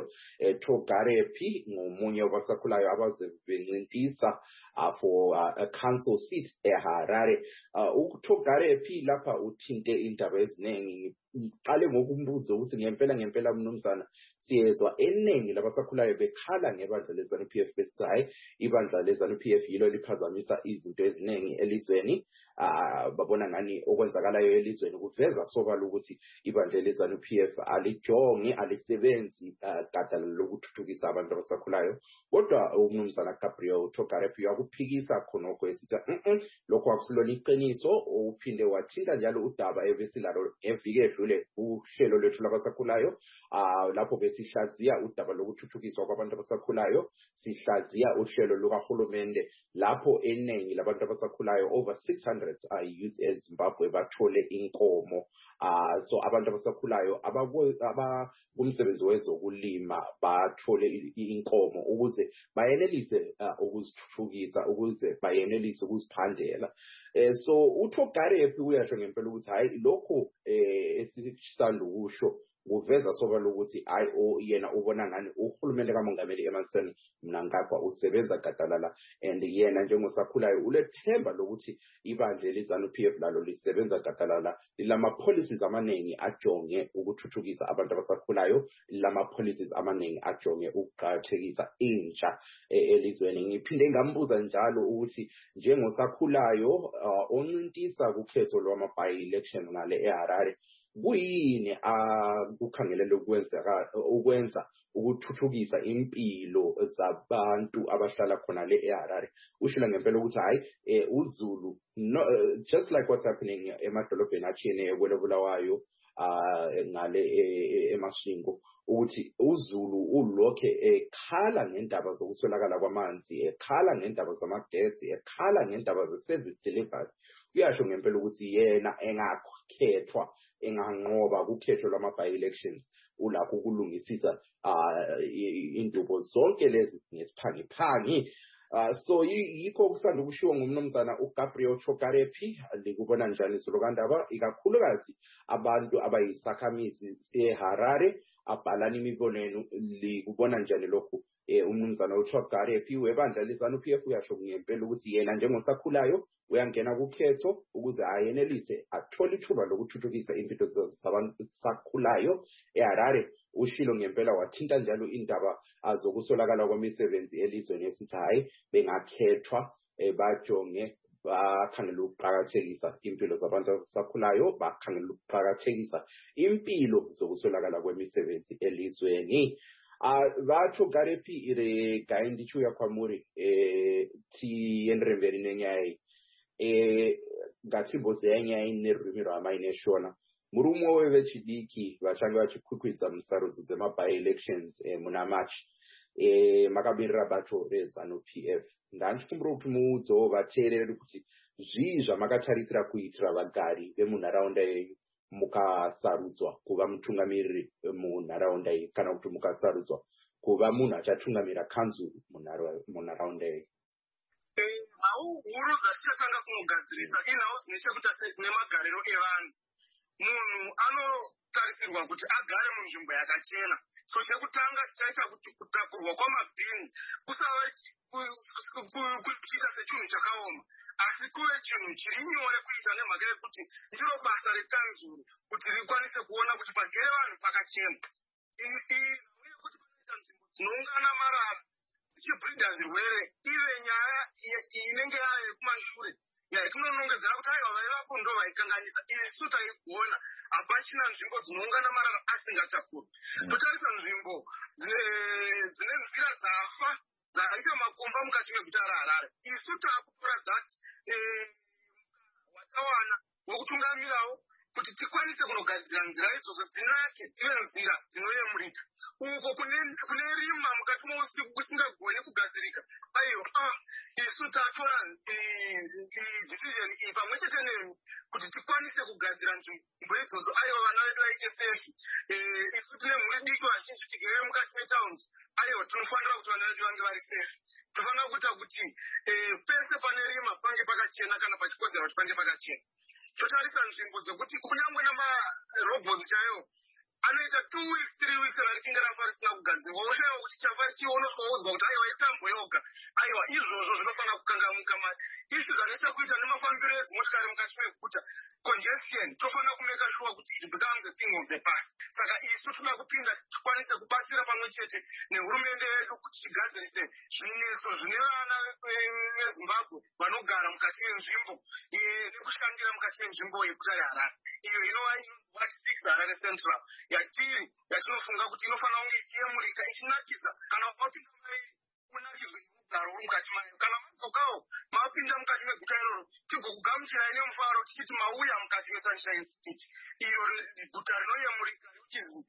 Tsogarepi ngomunye wabasakhulayo abazebencintisa for a council seat eHarare. uTsogarepi lapha uthinte indaba eziningi. Qale ngokumbuza ukuthi ngempela ngempela umnumzana siyezwa eningi labasakhulayo bekhala ngebandla leZANU-P F besithi hayi ibandla leZANU-P F yilo liphazamisa izinto eziningi elizweni. Uh, babona ngani okwenzakalayo elizweni kuveza sobala ukuthi ibandla leZANU-P F alijongi alisebenzi gadala lokuthuthukisa abantu abasakhulayo. Kodwa umnumzana Gabriel Tsogarepi yakuphikisa khonokho esithi mhm lokho akusilona iqiniso. Uphinde wathinta njalo udaba ebesilalo evike edlule uhlelo lwethu labasakhulayo uh, lapho besihlaziya udaba lokuthuthukiswa kwabantu abasakhulayo, sihlaziya uhlelo lukahulumende lapho eningi labantu abasakhulayo over six hundred uh, youth eZimbabwe bathole inkomo. Uh, so abantu abasakhulayo abakumsebenzi wezokulima bathole inkomo ukuze bayenelise uh, ukuzithuthukisa, ukuze bayenelise ukuziphandela. Uh, so uTsogarepi uyasho ngempela ukuthi hayi lokho eh esisanda ukusho kuveza sobala ukuthi hayi o yena ubona ngani uhulumende kaMongameli Emmerson Mnangagwa usebenza gadalala, and yena njengosakhulayo ulethemba lokuthi ibandla leZANU-P F lalo lisebenza gadalala, lama policies amaningi ajonge ukuthuthukisa abantu abasakhulayo, lama policies amaningi ajonge ukuqhathekisa intsha elizweni. Ngiphinde ngambuza njalo ukuthi njengosakhulayo uh, oncintisa kukhetho lwama by election ngale eHarare, kuyini akukhangelele ukwenza ukwenza ukuthuthukisa impilo zabantu abahlala khona le eHarare? Ushila ngempela ukuthi hayi uZulu no, uh, just like what's happening emadolobheni atshiyeneyo kwelobulawayo uh, ngale eMashingo, ukuthi uZulu ulokhe ekhala ngendaba zokuswelakala kwamanzi, ekhala ngendaba zamagesi, ekhala ngendaba ze-service delivery. Uyasho ngempela ukuthi yena engakhethwa enganqoba kukhetho lwama by elections ulakho ukulungisisa uh, indubo zonke lezi ngesiphangiphangi. Uh, so yikho kusanda ukushiwo ngumnumzana uGabriel Chokarepi likubona njani izolo kandaba ikakhulukazi abantu abayisakhamizi eHarare abhalana imibono likubona njani lokhu eh umnumzana uChokarepi webandla leZANU P F uyasho ngempela ukuthi yena njengosakhulayo uyangena kukhetho ukuze ayenelise athola ithuba lokuthuthukisa impilo zabantu sakhulayo eHarare. Ushilo ngempela wathinta njalo indaba azokusolakala kwemisebenzi elizweni esithi hayi bengakhethwa bajonge bakhangela ukuqhakathekisa impilo zabantu abasakhulayo, bakhangela ukuqhakathekisa impilo zokusolakala kwemisebenzi elizweni. Batho Garepi ire gaindi chuya kwa muri eh ti enremberi nenyai eh gatimbo zenyai nerumiro amaine shona murumo wewe chidiki vachange vachikwikwidza musarudzo dzema-by elections eh, muna March eh, makabirira bato reZANU P F. Ndandichikumbira kuti muudzewo vateereri kuti zvii zvamakatarisa kuitira vagari vemunharaunda yenyu mukasarudzwa kuva mutungamiriri munharaunda yenyu kana kuti mukasarudzwa kuva munhu achatungamira kanzuru munharaunda yenyu. Hau huru dzatichatanga kunogadzirisa inawo zvine chekuita nemagariro evanhu. Munhu anotarisirwa kuti agare munzvimbo yakachena. So chekutanga chichaita kuti kutakurwa kwamabhini kusava kuchiita sechinhu chakaoma, asi kuve chinhu chiri nyore kuita nemhaka yekuti ndiro basa rekanzuru kuti rikwanise kuona kuti pagere vanhu pakachena. Uye kuti panoita nzvimbo dzinoungana marara dzichibhidha zvirwere ive nyaya inenge yayo yekumashure yatinonongedzera kuti aiwa vaivapo ndo vaikanganisa. Isu taikuona hapachina nzvimbo dzinoungana marara asingatakurwa. Totarisa nzvimbo dzine nzira dzafa dzaisa makomba mukati meguta raHarare. Isu takutora that wakawana wokutungamirawo kuti tikwanise kunogadzira nzira idzodzo dzinake dzive nzira dzinoyemurika. Uko kune rima mukati mousiku kusingagoni kugadzirika, aiwa ah isu tatora decision iyi pamwe chete nemi kuti tikwanise kugadzira nzvimbo idzodzo. Aiwa vana vedu vaite sefi. Isu tine mhuri diki vazhinji tigere mukati metaundi. Aiwa tinofanira kuti vana vedu vange vari sefi. Tofanira kuita kuti pese pane rima pange pakachena kana pachikonzera kuti pange pakachena. Totarisa nzvimbo dzekuti kunyangwe namarobhotsi chaiwo anoita two weeks three weeks kana richinge rafa risina kugadzirwa. Unoshayiwa kuti chafa chionoswaudzwa kuti aiwa itambo yoga. Aiwa izvozvo zvinofanira kukangamuka. Ishu dzanechekuita nemafambiro edzimotokari mukati meguta, congestion, tofanira kumeka sure kuti it becomes a thing of the past. Saka isu toda kupinda tikwanise kubatsira pamwe chete nehurumende yedu kuti tigadzirise zvinetso zvine vana veZimbabwe vanogara mukati menzvimbo nekushandira mukati menzvimbo yeguta reHarare iyo inova Ward six Harare Central yatiri yatinofunga kuti inofanira kunge ichiyemurika ichinakidza kana wapinda mairi unakidzwe nemugaro uri mukati mayo. Kana madzokawo mapinda mukati meguta iroro tigokugamuchirai nemufaro tichiti mauya mukati meSunshine City, iro guta rinoyemurika richizi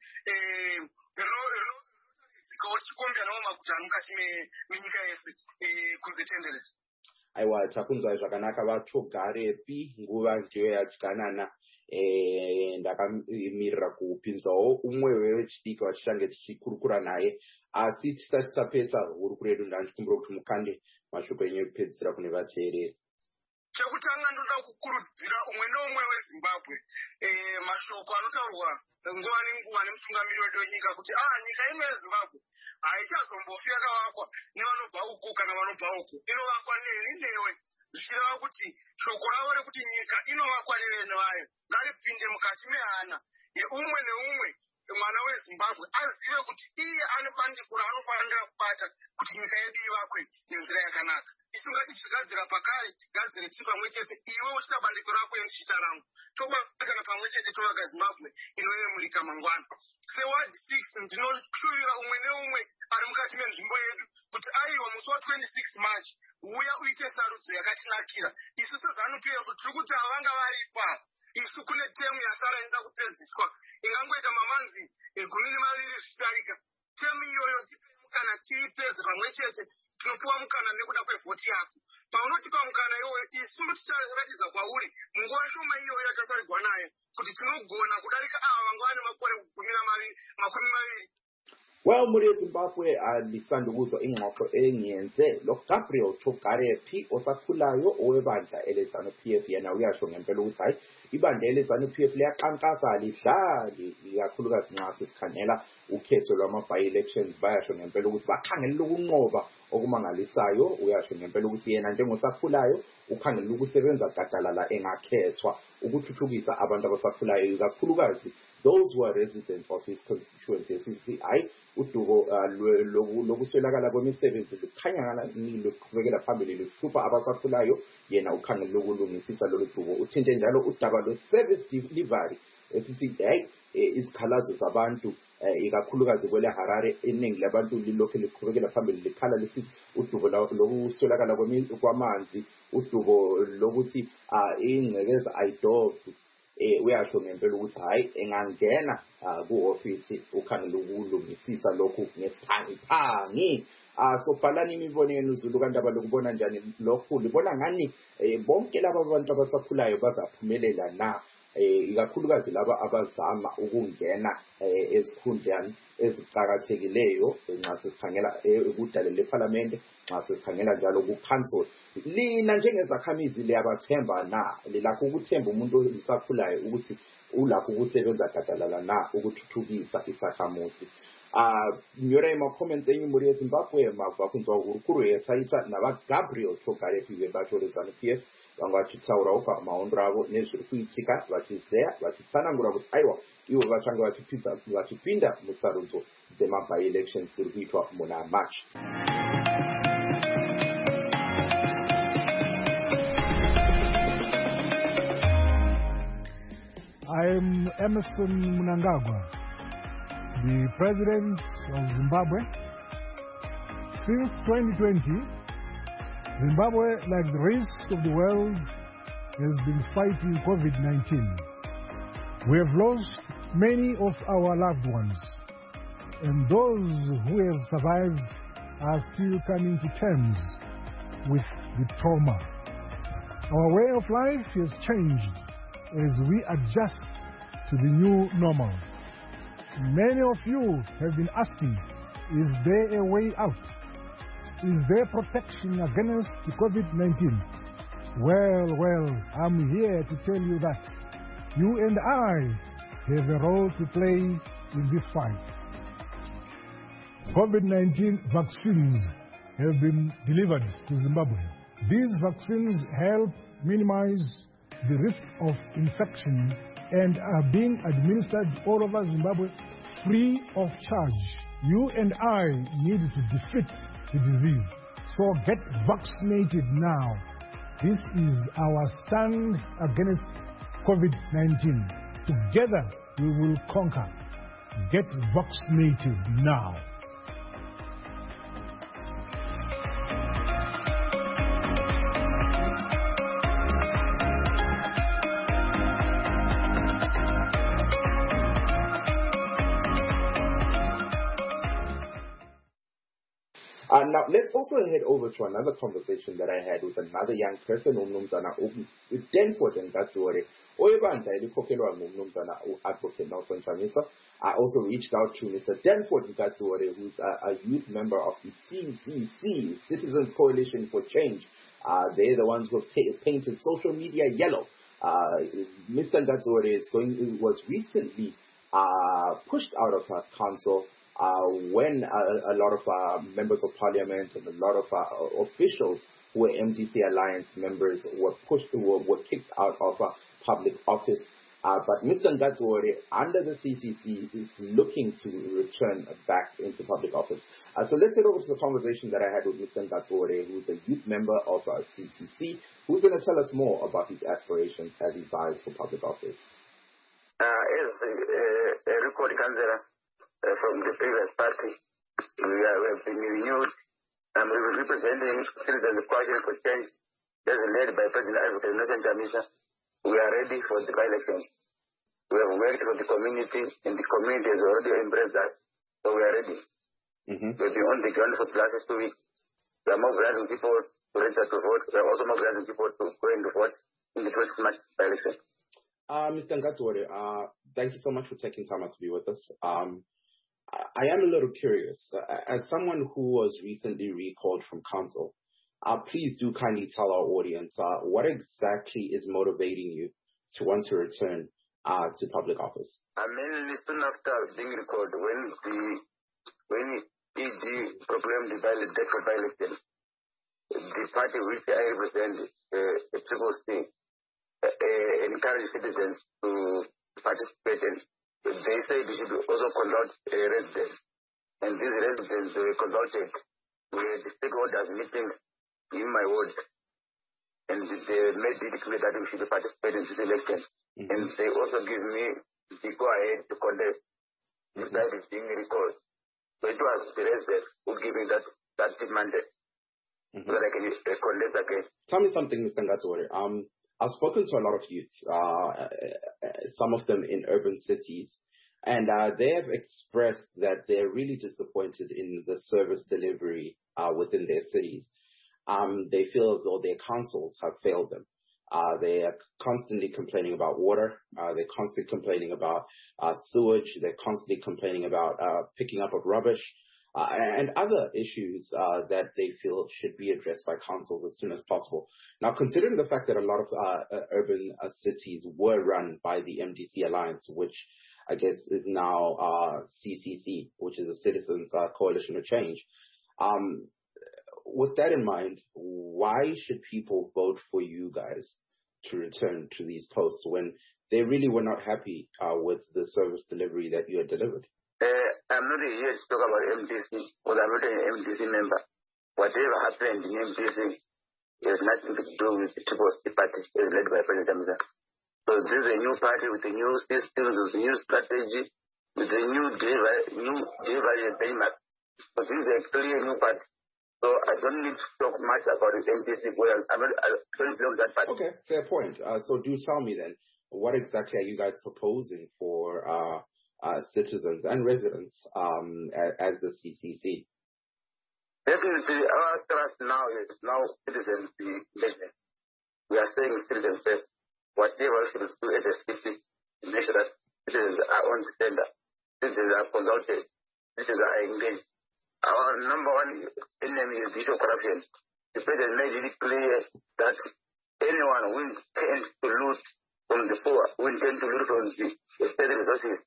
rinotaridzikawo tichikombya nawo maguta ari mukati menyika yese kunze tenderere. Aiwa takunzwa zvakanaka vato Garepi nguva ndiyo yadyanana. Eh, ndakamirira kupinzawo umwe wechidiki vachichange tichikurukura naye, asi tisati tapedza hurukuro yedu ndandichikumbira kuti mukande mashoko enyu ekupedzisira kune vateereri. Chekutanga ndoda kukurudzira umwe neumwe weZimbabwe mashoko anotaurwa nguva nenguva nemutungamiri wedu wenyika kuti ah nyika imwe yeZimbabwe haichazombofi yakavakwa nevanobva uko kana vanobva uko, inovakwa neni newe. Zvichireva kuti shoko ravo rekuti nyika inovakwa nevanhu vayo ngaripinde mukati mehana yeumwe neumwe mwana weZimbabwe azive kuti iye ane bandiko raanofanira kubata kuti nyika yedu ivakwe nenzira yakanaka. Isu ngatichigadzira pakare tigadzire tiri pamwe chete, iwe uchita bandiko rako yemuchita rangu, tobatana pamwe chete tovaka Zimbabwe inoyemurika mangwana. SeWard six ndinoshuvira umwe neumwe ari mukati menzvimbo yedu kuti aiwa musi wa26 March uya uite sarudzo yakatinakira. Isu seZANU P F tiri kuti havanga varipa. Isu kune temu yasara inoda kupedziswa ingangoita mamanzi gumi nemaviri zvichidarika. Temu iyoyo tipe mukana tiipedze pamwe chete, tinopiwa mukana nekuda kwevhoti yako. Paunotipa mukana iwoyo isu ticharatidza kwauri munguva shoma iyoyo yatasarirwa nayo kuti tinogona kudarika ava vanga vane makore makumi maviri. Well, muri Zimbabwe alisanda ukuzwa ingxoxo engiyenze lo Gabriel Chogarepi osakhulayo owebandla elezanu P F yena uyasho ngempela ukuthi hayi ibandla elezanu P F liyaqankasa alidlali ikakhulukazi nxa sisikhangela ukhetho lwama by elections bayasho ngempela ukuthi bakhangelela ukunqoba okumangalisayo uyasho ngempela ukuthi yena njengosakhulayo ukhangelela ukusebenza gadalala engakhethwa ukuthuthukisa abantu abasakhulayo ikakhulukazi those who are residents of his constituency esithi hayi udubo lokuswelakala kwemisebenzi lukhanyana niluqhubekela phambili luhlupha abasakhulayo yena ukhangelela ukulungisisa lolu dubo uthinte njalo udaba lwe-service delivery esithi hayi izikhalazo zabantu ikakhulukazi kwele Harare iningi labantu lilokhu liqhubekela phambili likhala lisithi udubo lokuswelakala kwamanzi udubo lokuthi ingcekeza ayidobhi eh uyasho ngempela ukuthi hayi engangena ku-office ukhangelela ukulungisisa lokhu ngesiphangi phangi ah so bhalani imibono yenu Zulu kandaba lokubona njani lokhu libona ngani bonke laba abantu abasakhulayo bazaphumelela na ikakhulukazi laba abazama ukungena ezikhundleni eziqhakathekileyo nxa sikhangela ukudala leParliament nxa sikhangela njalo kuCouncil lina njengezakhamizi liyabathemba na lilakho ukuthemba umuntu osakhulayo ukuthi ulakho ukusebenza gadalala na ukuthuthukisa isakhamuzi ah nyore ma comments enyu muri eZimbabwe mavakunzwa urukuru yethaitha naba Gabriel Chogarepi bebatholezana P F vangatitaura upa maondo avo nezviri kuitika vachizeya vachitsanangura kuti aiwa ivo vachange vachipinda vachipinda musarudzo dzema-by elections dziri kuitwa muna March. I'm Emerson Mnangagwa, the President of Zimbabwe. Since twenty twenty, Zimbabwe, like the rest of the world, has been fighting COVID nineteen. We have lost many of our loved ones, and those who have survived are still coming to terms with the trauma. Our way of life has changed as we adjust to the new normal. Many of you have been asking, is there a way out? Is there protection against COVID nineteen? Well, well, I'm here to tell you that you and I have a role to play in this fight. COVID nineteen vaccines have been delivered to Zimbabwe. These vaccines help minimize the risk of infection and are being administered all over Zimbabwe free of charge. You and I need to defeat the disease. So get vaccinated now. This is our stand against COVID nineteen. Together we will conquer. Get vaccinated now. Uh, now, let's also head over to another conversation that I had with another young person, uMnumzana Danford Ngadzore. Oyebandla elikhokhelwa nguMnumzana Advocate Nelson Chamisa. I also reached out to Mister Danford Ngadzore, who's a, a youth member of the C C C, Citizens Coalition for Change. Uh, they're the ones who have t- painted social media yellow. Uh, Mister Ngadzore is going, was recently uh, pushed out of her council Uh, when uh, a lot of uh, members of parliament and a lot of uh, officials who were M D C Alliance members were pushed, were, were kicked out of uh, public office. Uh, but Mister Ngadzore, under the C C C, is looking to return back into public office. Uh, so let's head over to the conversation that I had with Mister Ngadzore, who's a youth member of uh, C C C, who's going to tell us more about his aspirations as he vies for public office. Uh, as a, a record councillor, Uh, from the previous party, we, are, we have been renewed. Um, we were representing Citizens Coalition for Change, as led by President Advocate Nelson Chamisa. We are ready for the by-election. We have worked for the community, and the community has already embraced that, so we are ready. Mm-hmm. We've been on the ground for the last two weeks. We are mobilizing people to register to vote. We are also mobilizing people to go in to vote in the first March by-election. Uh, Mister Ngadzore, uh, thank you so much for taking time out to be with us. Um, I am a little curious. Uh, as someone who was recently recalled from council, uh, please do kindly tell our audience uh, what exactly is motivating you to want to return uh, to public office. I mean, soon after being recalled, when the when E D proclaimed the death of by-election, the party which I represent, uh, the Triple C, uh, uh, encouraged citizens to participate in. They said they should also conduct a residence. And these residents were consulted with the stakeholders meeting in my ward. And they made it clear that we should participate in this election. Mm-hmm. And they also give me the go-ahead to contest despite mm-hmm. being recalled. So it was the residents who gave me that, that mandate. Mm-hmm. So that I can uh, contest again. Tell me something, Mister Ngatsore. Um, I've spoken to a lot of youths, uh, some of them in urban cities, and uh, they have expressed that they're really disappointed in the service delivery uh, within their cities. Um, they feel as though their councils have failed them. Uh, they are constantly complaining about water. Uh, they're constantly complaining about uh, sewage. They're constantly complaining about uh, picking up of rubbish. Uh, and other issues uh, that they feel should be addressed by councils as soon as possible. Now, considering the fact that a lot of uh, uh, urban uh, cities were run by the M D C Alliance, which I guess is now uh, C C C, which is the Citizens uh, Coalition of Change, um, with that in mind, why should people vote for you guys to return to these posts when they really were not happy uh, with the service delivery that you had delivered? Uh, I'm not here to talk about M D C, because I'm not an M D C member. Whatever happened in M D C has nothing to do with the Triple C party led by President Hamza. So this is a new party with a new system, with a new strategy, with a new delivery, new delivery benchmark. So this is a clear new party. So I don't need to talk much about the M D C. Well, I'm not, I don't belong to that party. Okay, fair point. Uh, so do tell me then, what exactly are you guys proposing for uh, Uh, citizens and residents um, as, as the C C C? Definitely, our trust now is now citizens engagement. We are saying citizens first. Whatever we should do as a city, make sure that citizens are on the tender, citizens are consulted, citizens are engaged. Our number one enemy is the issue of corruption. The president made it clear that anyone who intends to loot from the poor, who intends to loot from the state resources,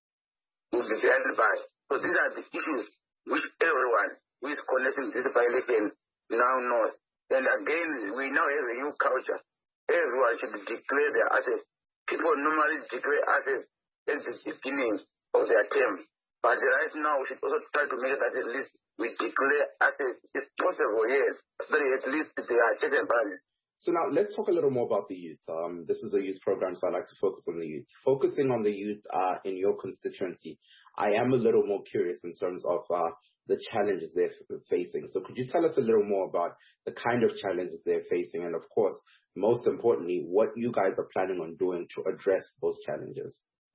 will be held by. So these are the issues which everyone who is connecting this by-election now knows. And again, we now have a new culture. Everyone should declare their assets. People normally declare assets at the beginning of their term. But right now, we should also try to make it that at least we declare assets. It's possible, yes. But at least they are check and balance. So now let's talk a little more about the youth. Um, this is a youth program, so I like to focus on the youth. Focusing on the youth uh, in your constituency, I am a little more curious in terms of uh, the challenges they're f- facing. So could you tell us a little more about the kind of challenges they're facing and, of course, most importantly, what you guys are planning on doing to address those challenges?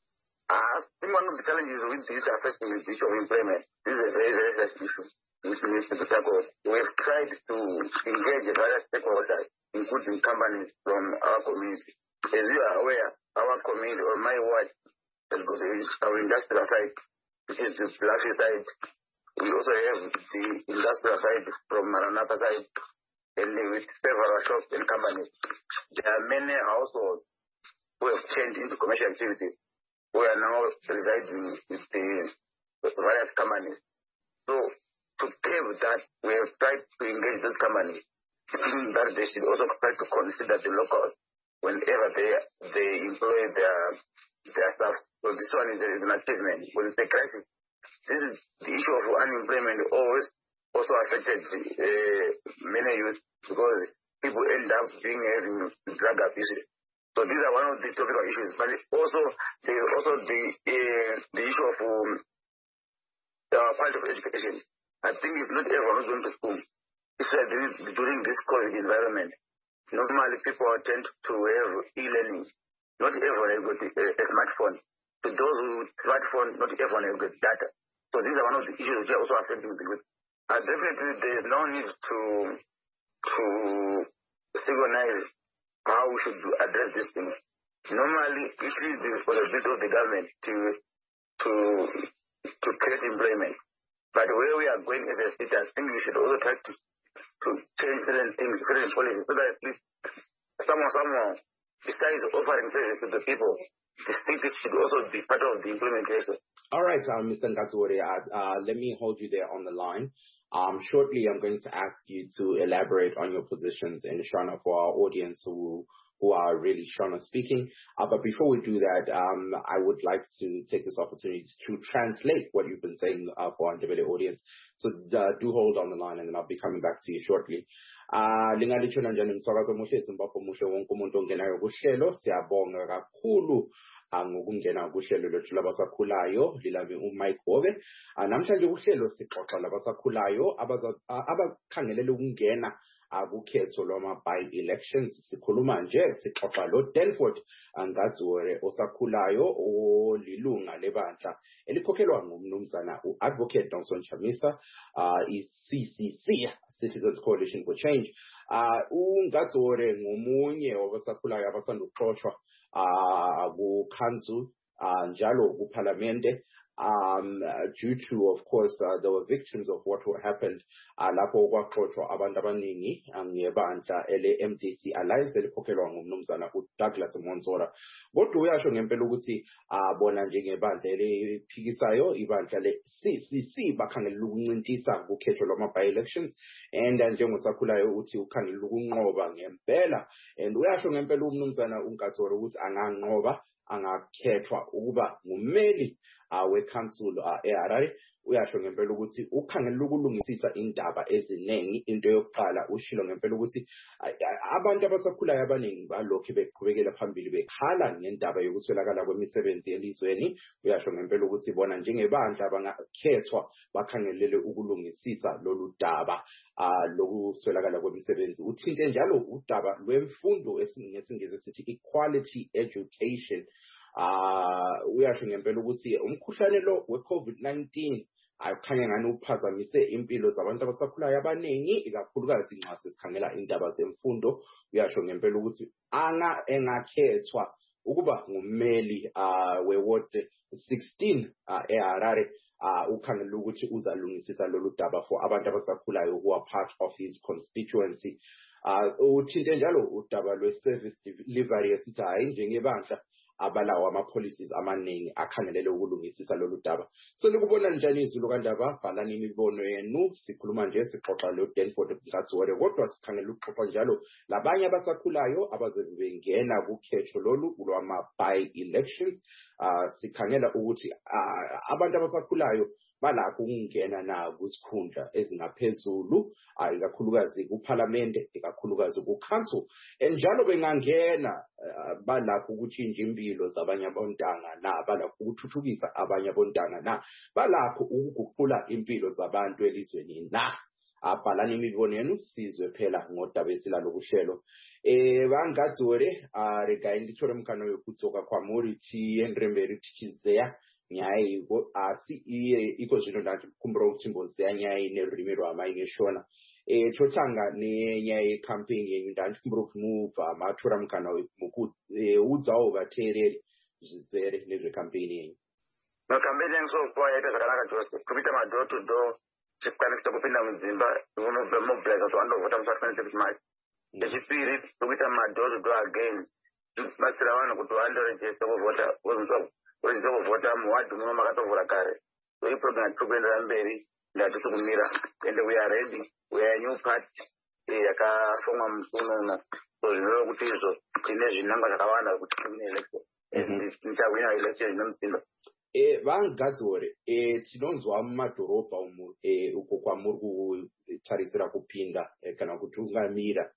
I think one of the challenges with the youth affecting is the issue of employment. This is a very, very serious issue which we need to tackle. We have tried to engage various stakeholders, including companies from our community. As you are aware, our community, or my ward, has got our industrial side, which is the Blackfeet side. We also have the industrial side from Maranatha side, and with several shops and companies. There are many households who have changed into commercial activity, who are now residing with the various companies. So, to have that, we have tried to engage those companies, saying that they should also try to consider the locals whenever they they employ their their staff. So this one is an achievement. But it's a crisis. This is the issue of unemployment always also affected uh, many youth because people end up being having drug abuse. So these are one of the topical issues. But also there is also the uh, the issue of um, the quality of education. I think it's not everyone who's going to school. It's uh, during this COVID environment. Normally people tend to have e-learning. Not everyone has got a, a smartphone. To those with smartphone, not everyone has got data. So these are one of the issues which are also affecting the youth. Uh, definitely there is no need to to synchronize how we should address this thing. Normally, it is the responsibility of the government to to to create employment. But where we are going as a state, I think we should also try to, to change certain things, certain policies, so that at least someone, someone, besides offering services to the people, the state should also be part of the implementation. All right, uh, Mister Ngatsore, uh, uh, let me hold you there on the line. Um, shortly, I'm going to ask you to elaborate on your positions in Shona for our audience who who are really Shona speaking. Uh, but before we do that, um, I would like to take this opportunity to translate what you've been saying uh, for our Ndebele audience. So uh, do hold on the line, and then I'll be coming back to you shortly. Lingalitsho njani msakazo omuhle eZimbabwe omuhle wonke umuntu ongenayo kuhlelo siyabonga kakhulu ngokungena kuhlelo lwethu labasakhulayo lilami uMike Hove. Namhlanje kuhlelo sixoxa labasakhulayo abakhangelele ukungena kukhetho lwama by elections. Sikhuluma nje sixoxa lo Danford Ngatsore osakhulayo olilunga lebandla elikhokhelwa ngumnumzana uAdvocate Donson Chamisa, i-C C C, Citizens Coalition for Change. uNgatsore ngomunye wabasakhulayo abasandukuxoxwa ku council njalo ku parliament um due to, of course, uh, there were victims of what happened lapho kwaxoxwa abantu abaningi ngebandla ele M D C Alliance elikhokhelwa ngumnumzana uDouglas Monsora. Kodwa uyasho ngempela ukuthi bona njengebandla eliphikisayo ibandla le C C C bakhangelela ukuncintisa kukhetho lwama by elections, and njengosakhulayo uthi ukhangelela ukunqoba ngempela, and uyasho ngempela umnumzana uNgatsore ukuthi anganqoba angakhethwa ukuba ngumeli we council eHarare. Uyasho ngempela ukuthi ukhangelela ukulungisisa indaba ezinengi. Into yokuqala ushilo ngempela ukuthi abantu abasakhulayo abaningi balokho beqhubekela phambili bekhala ngendaba yokuswelakala kwemisebenzi elizweni. Uyasho ngempela ukuthi bona njengebandla bangakhethwa bakhangelele ukulungisisa lolu daba lokuswelakala kwemisebenzi. Uthinte njalo udaba lwemfundo esingesi sithi equality education. Uh, uyasho ngempela ukuthi umkhuhlane lo we COVID nineteen akukhanya ngani uphazamise impilo zabantu abasakhulayo abaningi, ikakhulukazi nxa sesikhangela indaba zemfundo. Uyasho ngempela ukuthi anga engakhethwa ukuba ngumeli uh, we ward sixteen uh, eHarare, uh, ukhangelela ukuthi uzalungisisa lolu daba for abantu abasakhulayo who are part of his constituency. Uh, uthinte njalo udaba lwe service delivery esithi hayi njengebandla abalawo ama-policies amaningi akhangelele ukulungisisa lolu daba. So likubona njani izulu kandaba? Bhalani imibono yenu. Sikhuluma nje sixoxa lo Danford Ngatsore, kodwa sikhangela ukuxoxa njalo labanye abasakhulayo abazobe bengena kukhetho lolu lwama by elections. Uh, sikhangela ukuthi uh, abantu abasakhulayo balakho ukungena na kusikhundla ezingaphezulu, ikakhulukazi kuParliament, ikakhulukazi kuCouncil, njalo bengangena balakho ukutshintsha impilo zabanye abontanga na, balakho ukuthuthukisa abanye abontanga na, balakho ukuguqula impilo zabantu elizweni na. Abhalani imibono yenu sizwe phela ngodaba esilalo kuhlelo. Eh bangatsore arega indithole mkhano yokutsoka kwa Moriti endremberi tichizea nyai go asi iye iko zvino ndati kumbura kuti mbozi nyai nerimiro amaine shona e chotanga ne nyai campaign yenyu ndati kumbura kuti mubva matora mukana muku udzawo vateereri zvizere nezve campaign yenyu. Macampaign enso kwa yaita zvakanaka chose kupita mador to door chikwanisa kupinda mudzimba mobilize kuti vandovhota musafanire mari. Chechipiri kupita mador to door again batsira vanhu kuti vandorejesta kuvhota Wezo kuvhota muwadi muno makatovhura kare. So iyi program tikuendera mberi ndati tikumira, and we are ready. We are a new party yakafomwa musuno. So zvinova kuti izvo tine zvinangwa zvakawanda kuti tine election. Tichawina election nomutsindo. Eh Ngatsore, eh tinonzwa mumadhorobha umu eh uko kwamuri kutarisira kupinda kana kutungamira.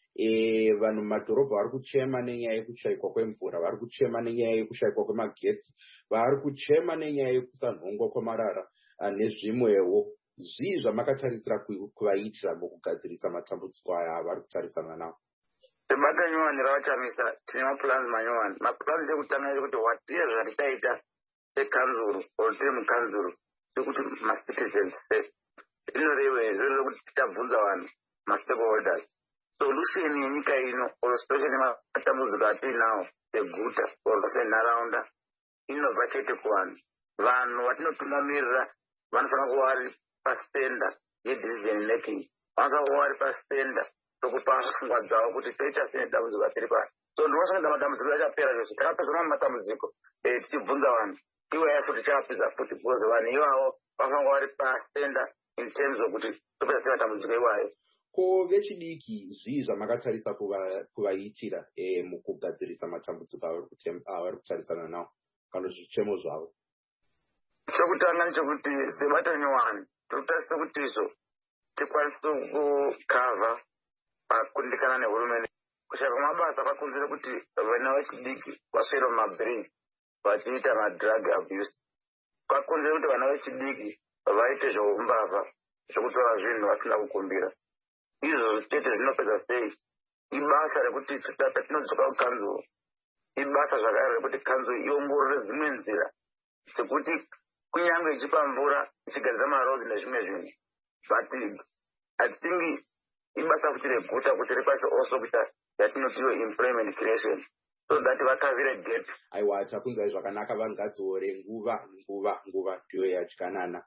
Eh vanhu madhorobha vari kuchema nenyaya yekushayikwa kwemvura, vari kuchema nenyaya yekushayikwa kwemagetsi, vari kuchema nenyaya yekusanhongwa kwamarara nezvimwewo. Zvii zvamakatarisira kuvaitira mukugadzirisa matambudziko aya vari kutarisana nawo? Bata nyowani ravachamisa tine maplans manyowani. Maplans ekutanga ekuti watiye zvatichaita sekanzuru or tiri mukanzuru sekuti macitizens first. Inorewe zviro zvekuti tichabvunza vanhu mastakeholders. Solution yenyika ino or especially matambudziko atinawo eguta or senharaunda inobva chete kuvanhu. vanhu vatinotungamirira vanofanira kuva vari pasitenda yedecision making, vanofanira kuva vari pasitenda tokupa pfungwa dzavo kuti toita sei dambudziko tiri pasi. So ndinosanidza matambudziko achapera zvese, takapedzana namatambudziko tichibvunza vanhu iwaya futi chakapedza futi because vanhu ivavo vanofanira kuva vari pasitenda in terms of kuti topedza sei matambudziko iwayo. Ko vechidiki zvii zvamakatarisa kuvaitira e, mukugadzirisa matambudziko avari kutarisana nawo kana zvichemo zvavo? Chokutanga ndechekuti sebatonyi wani tiri kutarisa kuti izvo tikwanise kukavha pakundikana nehurumende. Kushaya kwamabasa kwakonzera kuti vana vechidiki vaswera mumabhiriji vachiita madrug abuse. Kwakonzera kuti vana vechidiki vaite zvoumbavha zvokutora zvinhu vasina kukumbira. Izvo chete zvinopedza sei ibasa rekuti patinodzoka kukanzuro, ibasa zvakare rekuti kanzuro iongorore dzimwe nzira dzekuti kunyange ichipa mvura ichigadzira marodhi nezvimwe zvinhu. But I think ibasa futi reguta kuti rikwanise also kuita yatinotiwo employment creation so that vakavire gap. Aiwa, takunzwai zvakanaka vangadziore nguva nguva nguva ndiyo yadyanana.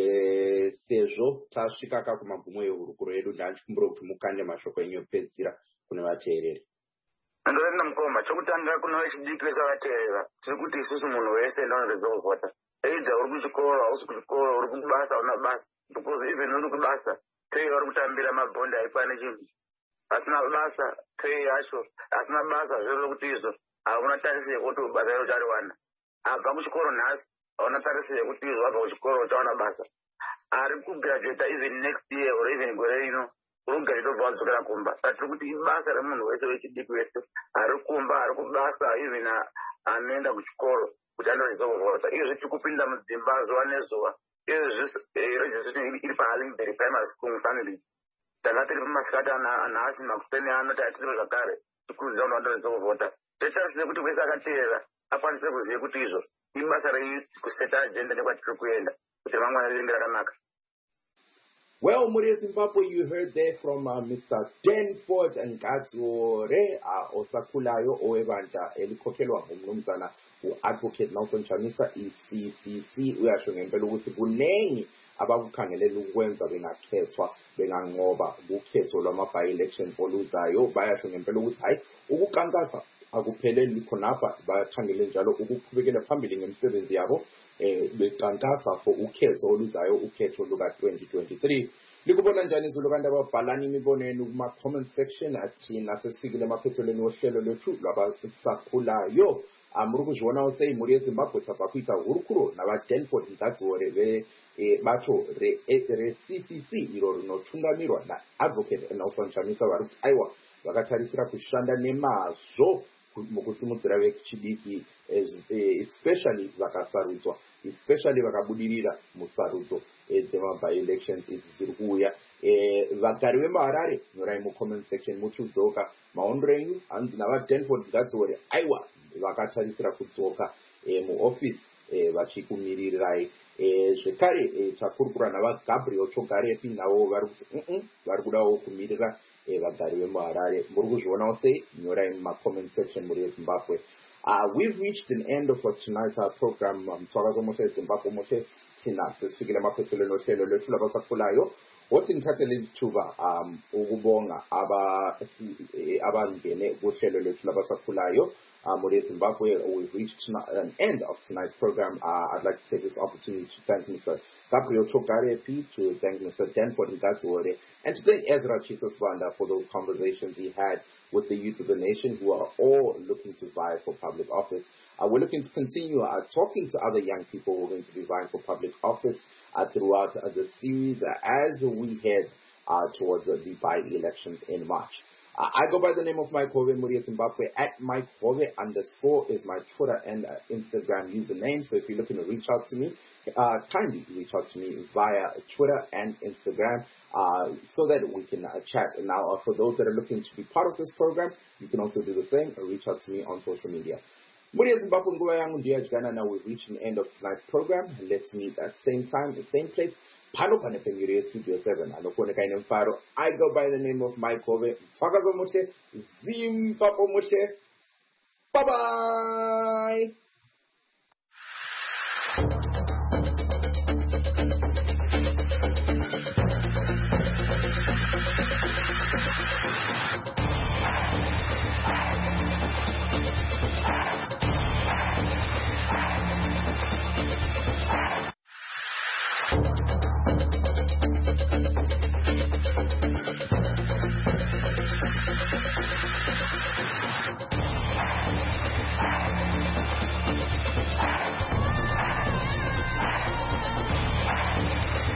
E, sezvo tasvika kumagumo ehurukuro yedu, ndanchikumbira kuti mukande mashoko enyu ekupedzisira kune vateereri. Ndorenda mukoma, chokutanga kuna vechidiki vese vakateerera, tiri kuti isusu munhu wese ndanoresolvota. Either uri kuchikoro, hausi kuchikoro, uri kubasa, hauna basa. Because even uri kubasa, pay vari kutambira mabhondi haikwane chinhu. Asina basa, pay yacho, asina basa, zviro kuti izvo hauna tarisire kuti basa iro chariwana. Abva kuchikoro nhasi, hauna tarisire kuti izvo abva kuchikoro chawana basa. Ari kugraduate even next year or even gore rino, uri kugraduate obva wadzokera kumba. Tiri kuti ibasa remunhu wese wechidiki wese, ari kumba, ari kubasa, even anoenda kuchikoro kuti anoresolvota. Izvo tiri kupinda mudzimba zuva nezuva. Registration iri paHallingbury Primary School family. Tanga tiri pamasikati anhasi makuseni ano tatiri zvakare tikurudzira kuti vandoresolvota. Totarisire kuti wese akateerera akwanise kuziva kuti izvo ibasa rekuseta agenda nekwatiri kuenda kuti ramangwana rive rakanaka. Well, Muri Zimbabwe, you heard there from uh, Mister Danford Ngadziore uh, Osakulayo owebandla elikhokhelwa ngumnumzana u-Advocate Nelson Chamisa, i-C C C. Uyasho ngempela ukuthi kunengi abakukhangelela ukwenza bengakhethwa benganqoba ukhetho lwama-by-elections oluzayo. Bayasho ngempela ukuthi hayi, ukukankasa akupheleli khonapha, bakhangele njalo ukuqhubekela phambili ngemisebenzi yabo eh bekankasa for ukhetho oluzayo, ukhetho luka twenty twenty-three. Likubona njani izulu kanti ababhalani imibono yenu kuma comment section athina sesifikile emaphethelweni wohlelo lwethu lwabasakhulayo. Amuri kuzviona usei Muri Zimbabwe tabva kuita hurukuro nava Danford Ngadziore ve bacho re C C C iro rinotungamirwa naAdvocate Nelson Chamisa vari kuti aiwa vakatarisira kushanda nemazvo mukusimudzira vechidiki, especially vakasarudzwa, especially vakabudirira musarudzo dzema-by-elections idzi dziri kuuya. Vagari vemuHarare, nyorai mucomment section muchidzoka maondero enyu. Hanzi navaDanford Ngadziore aiwa vakatarisira kudzoka muoffice vachikumirirai. Zvekare takurukura navaGabriel Chogarepi navo vari kuti vari kudawo kumirira vagari vemuHarare. Muri kuzvionawo sei? Nyorai mumacomment section Muri Zimbabwe. Uh, we've reached an end of tonight's uh, program. Mtswakazo Moshe Zimbabwe Moshe Tina sesifikile emaphethelweni ohlelo lwethu labasakhulayo. Wothi ngithathele ithuba um ukubonga aba abangene kuhlelo lwethu labasakhulayo. Muri Zimbabwe, we've reached an end of tonight's program. Uh, I'd like to take this opportunity to thank Mister Gabriel Chogarepi, to thank Mister Danford Ngadziore, and to thank Ezra Chisaswanda for those conversations he had with the youth of the nation who are all looking to vie for public office. Uh, we're looking to continue uh, talking to other young people who are going to be vying for public office uh, throughout uh, the series uh, as we head uh, towards uh, the by-elections in March. Uh, I go by the name of Mike Hove, Muri Zimbabwe. At Mike Hove underscore is my Twitter and uh, Instagram username. So if you're looking to reach out to me, uh, kindly reach out to me via Twitter and Instagram uh, so that we can uh, chat. And now, uh, for those that are looking to be part of this program, you can also do the same or reach out to me on social media. Muri Zimbabwe, nguva yangu ndiyo yadyanana. Now we've reached the end of tonight's program. Let's meet at the same time, the same place. Pano Panepengiri Studio seven. I go by the name of Mike Hove. Tswakazo Moshe, Zimbabwe Moshe. Bye-bye.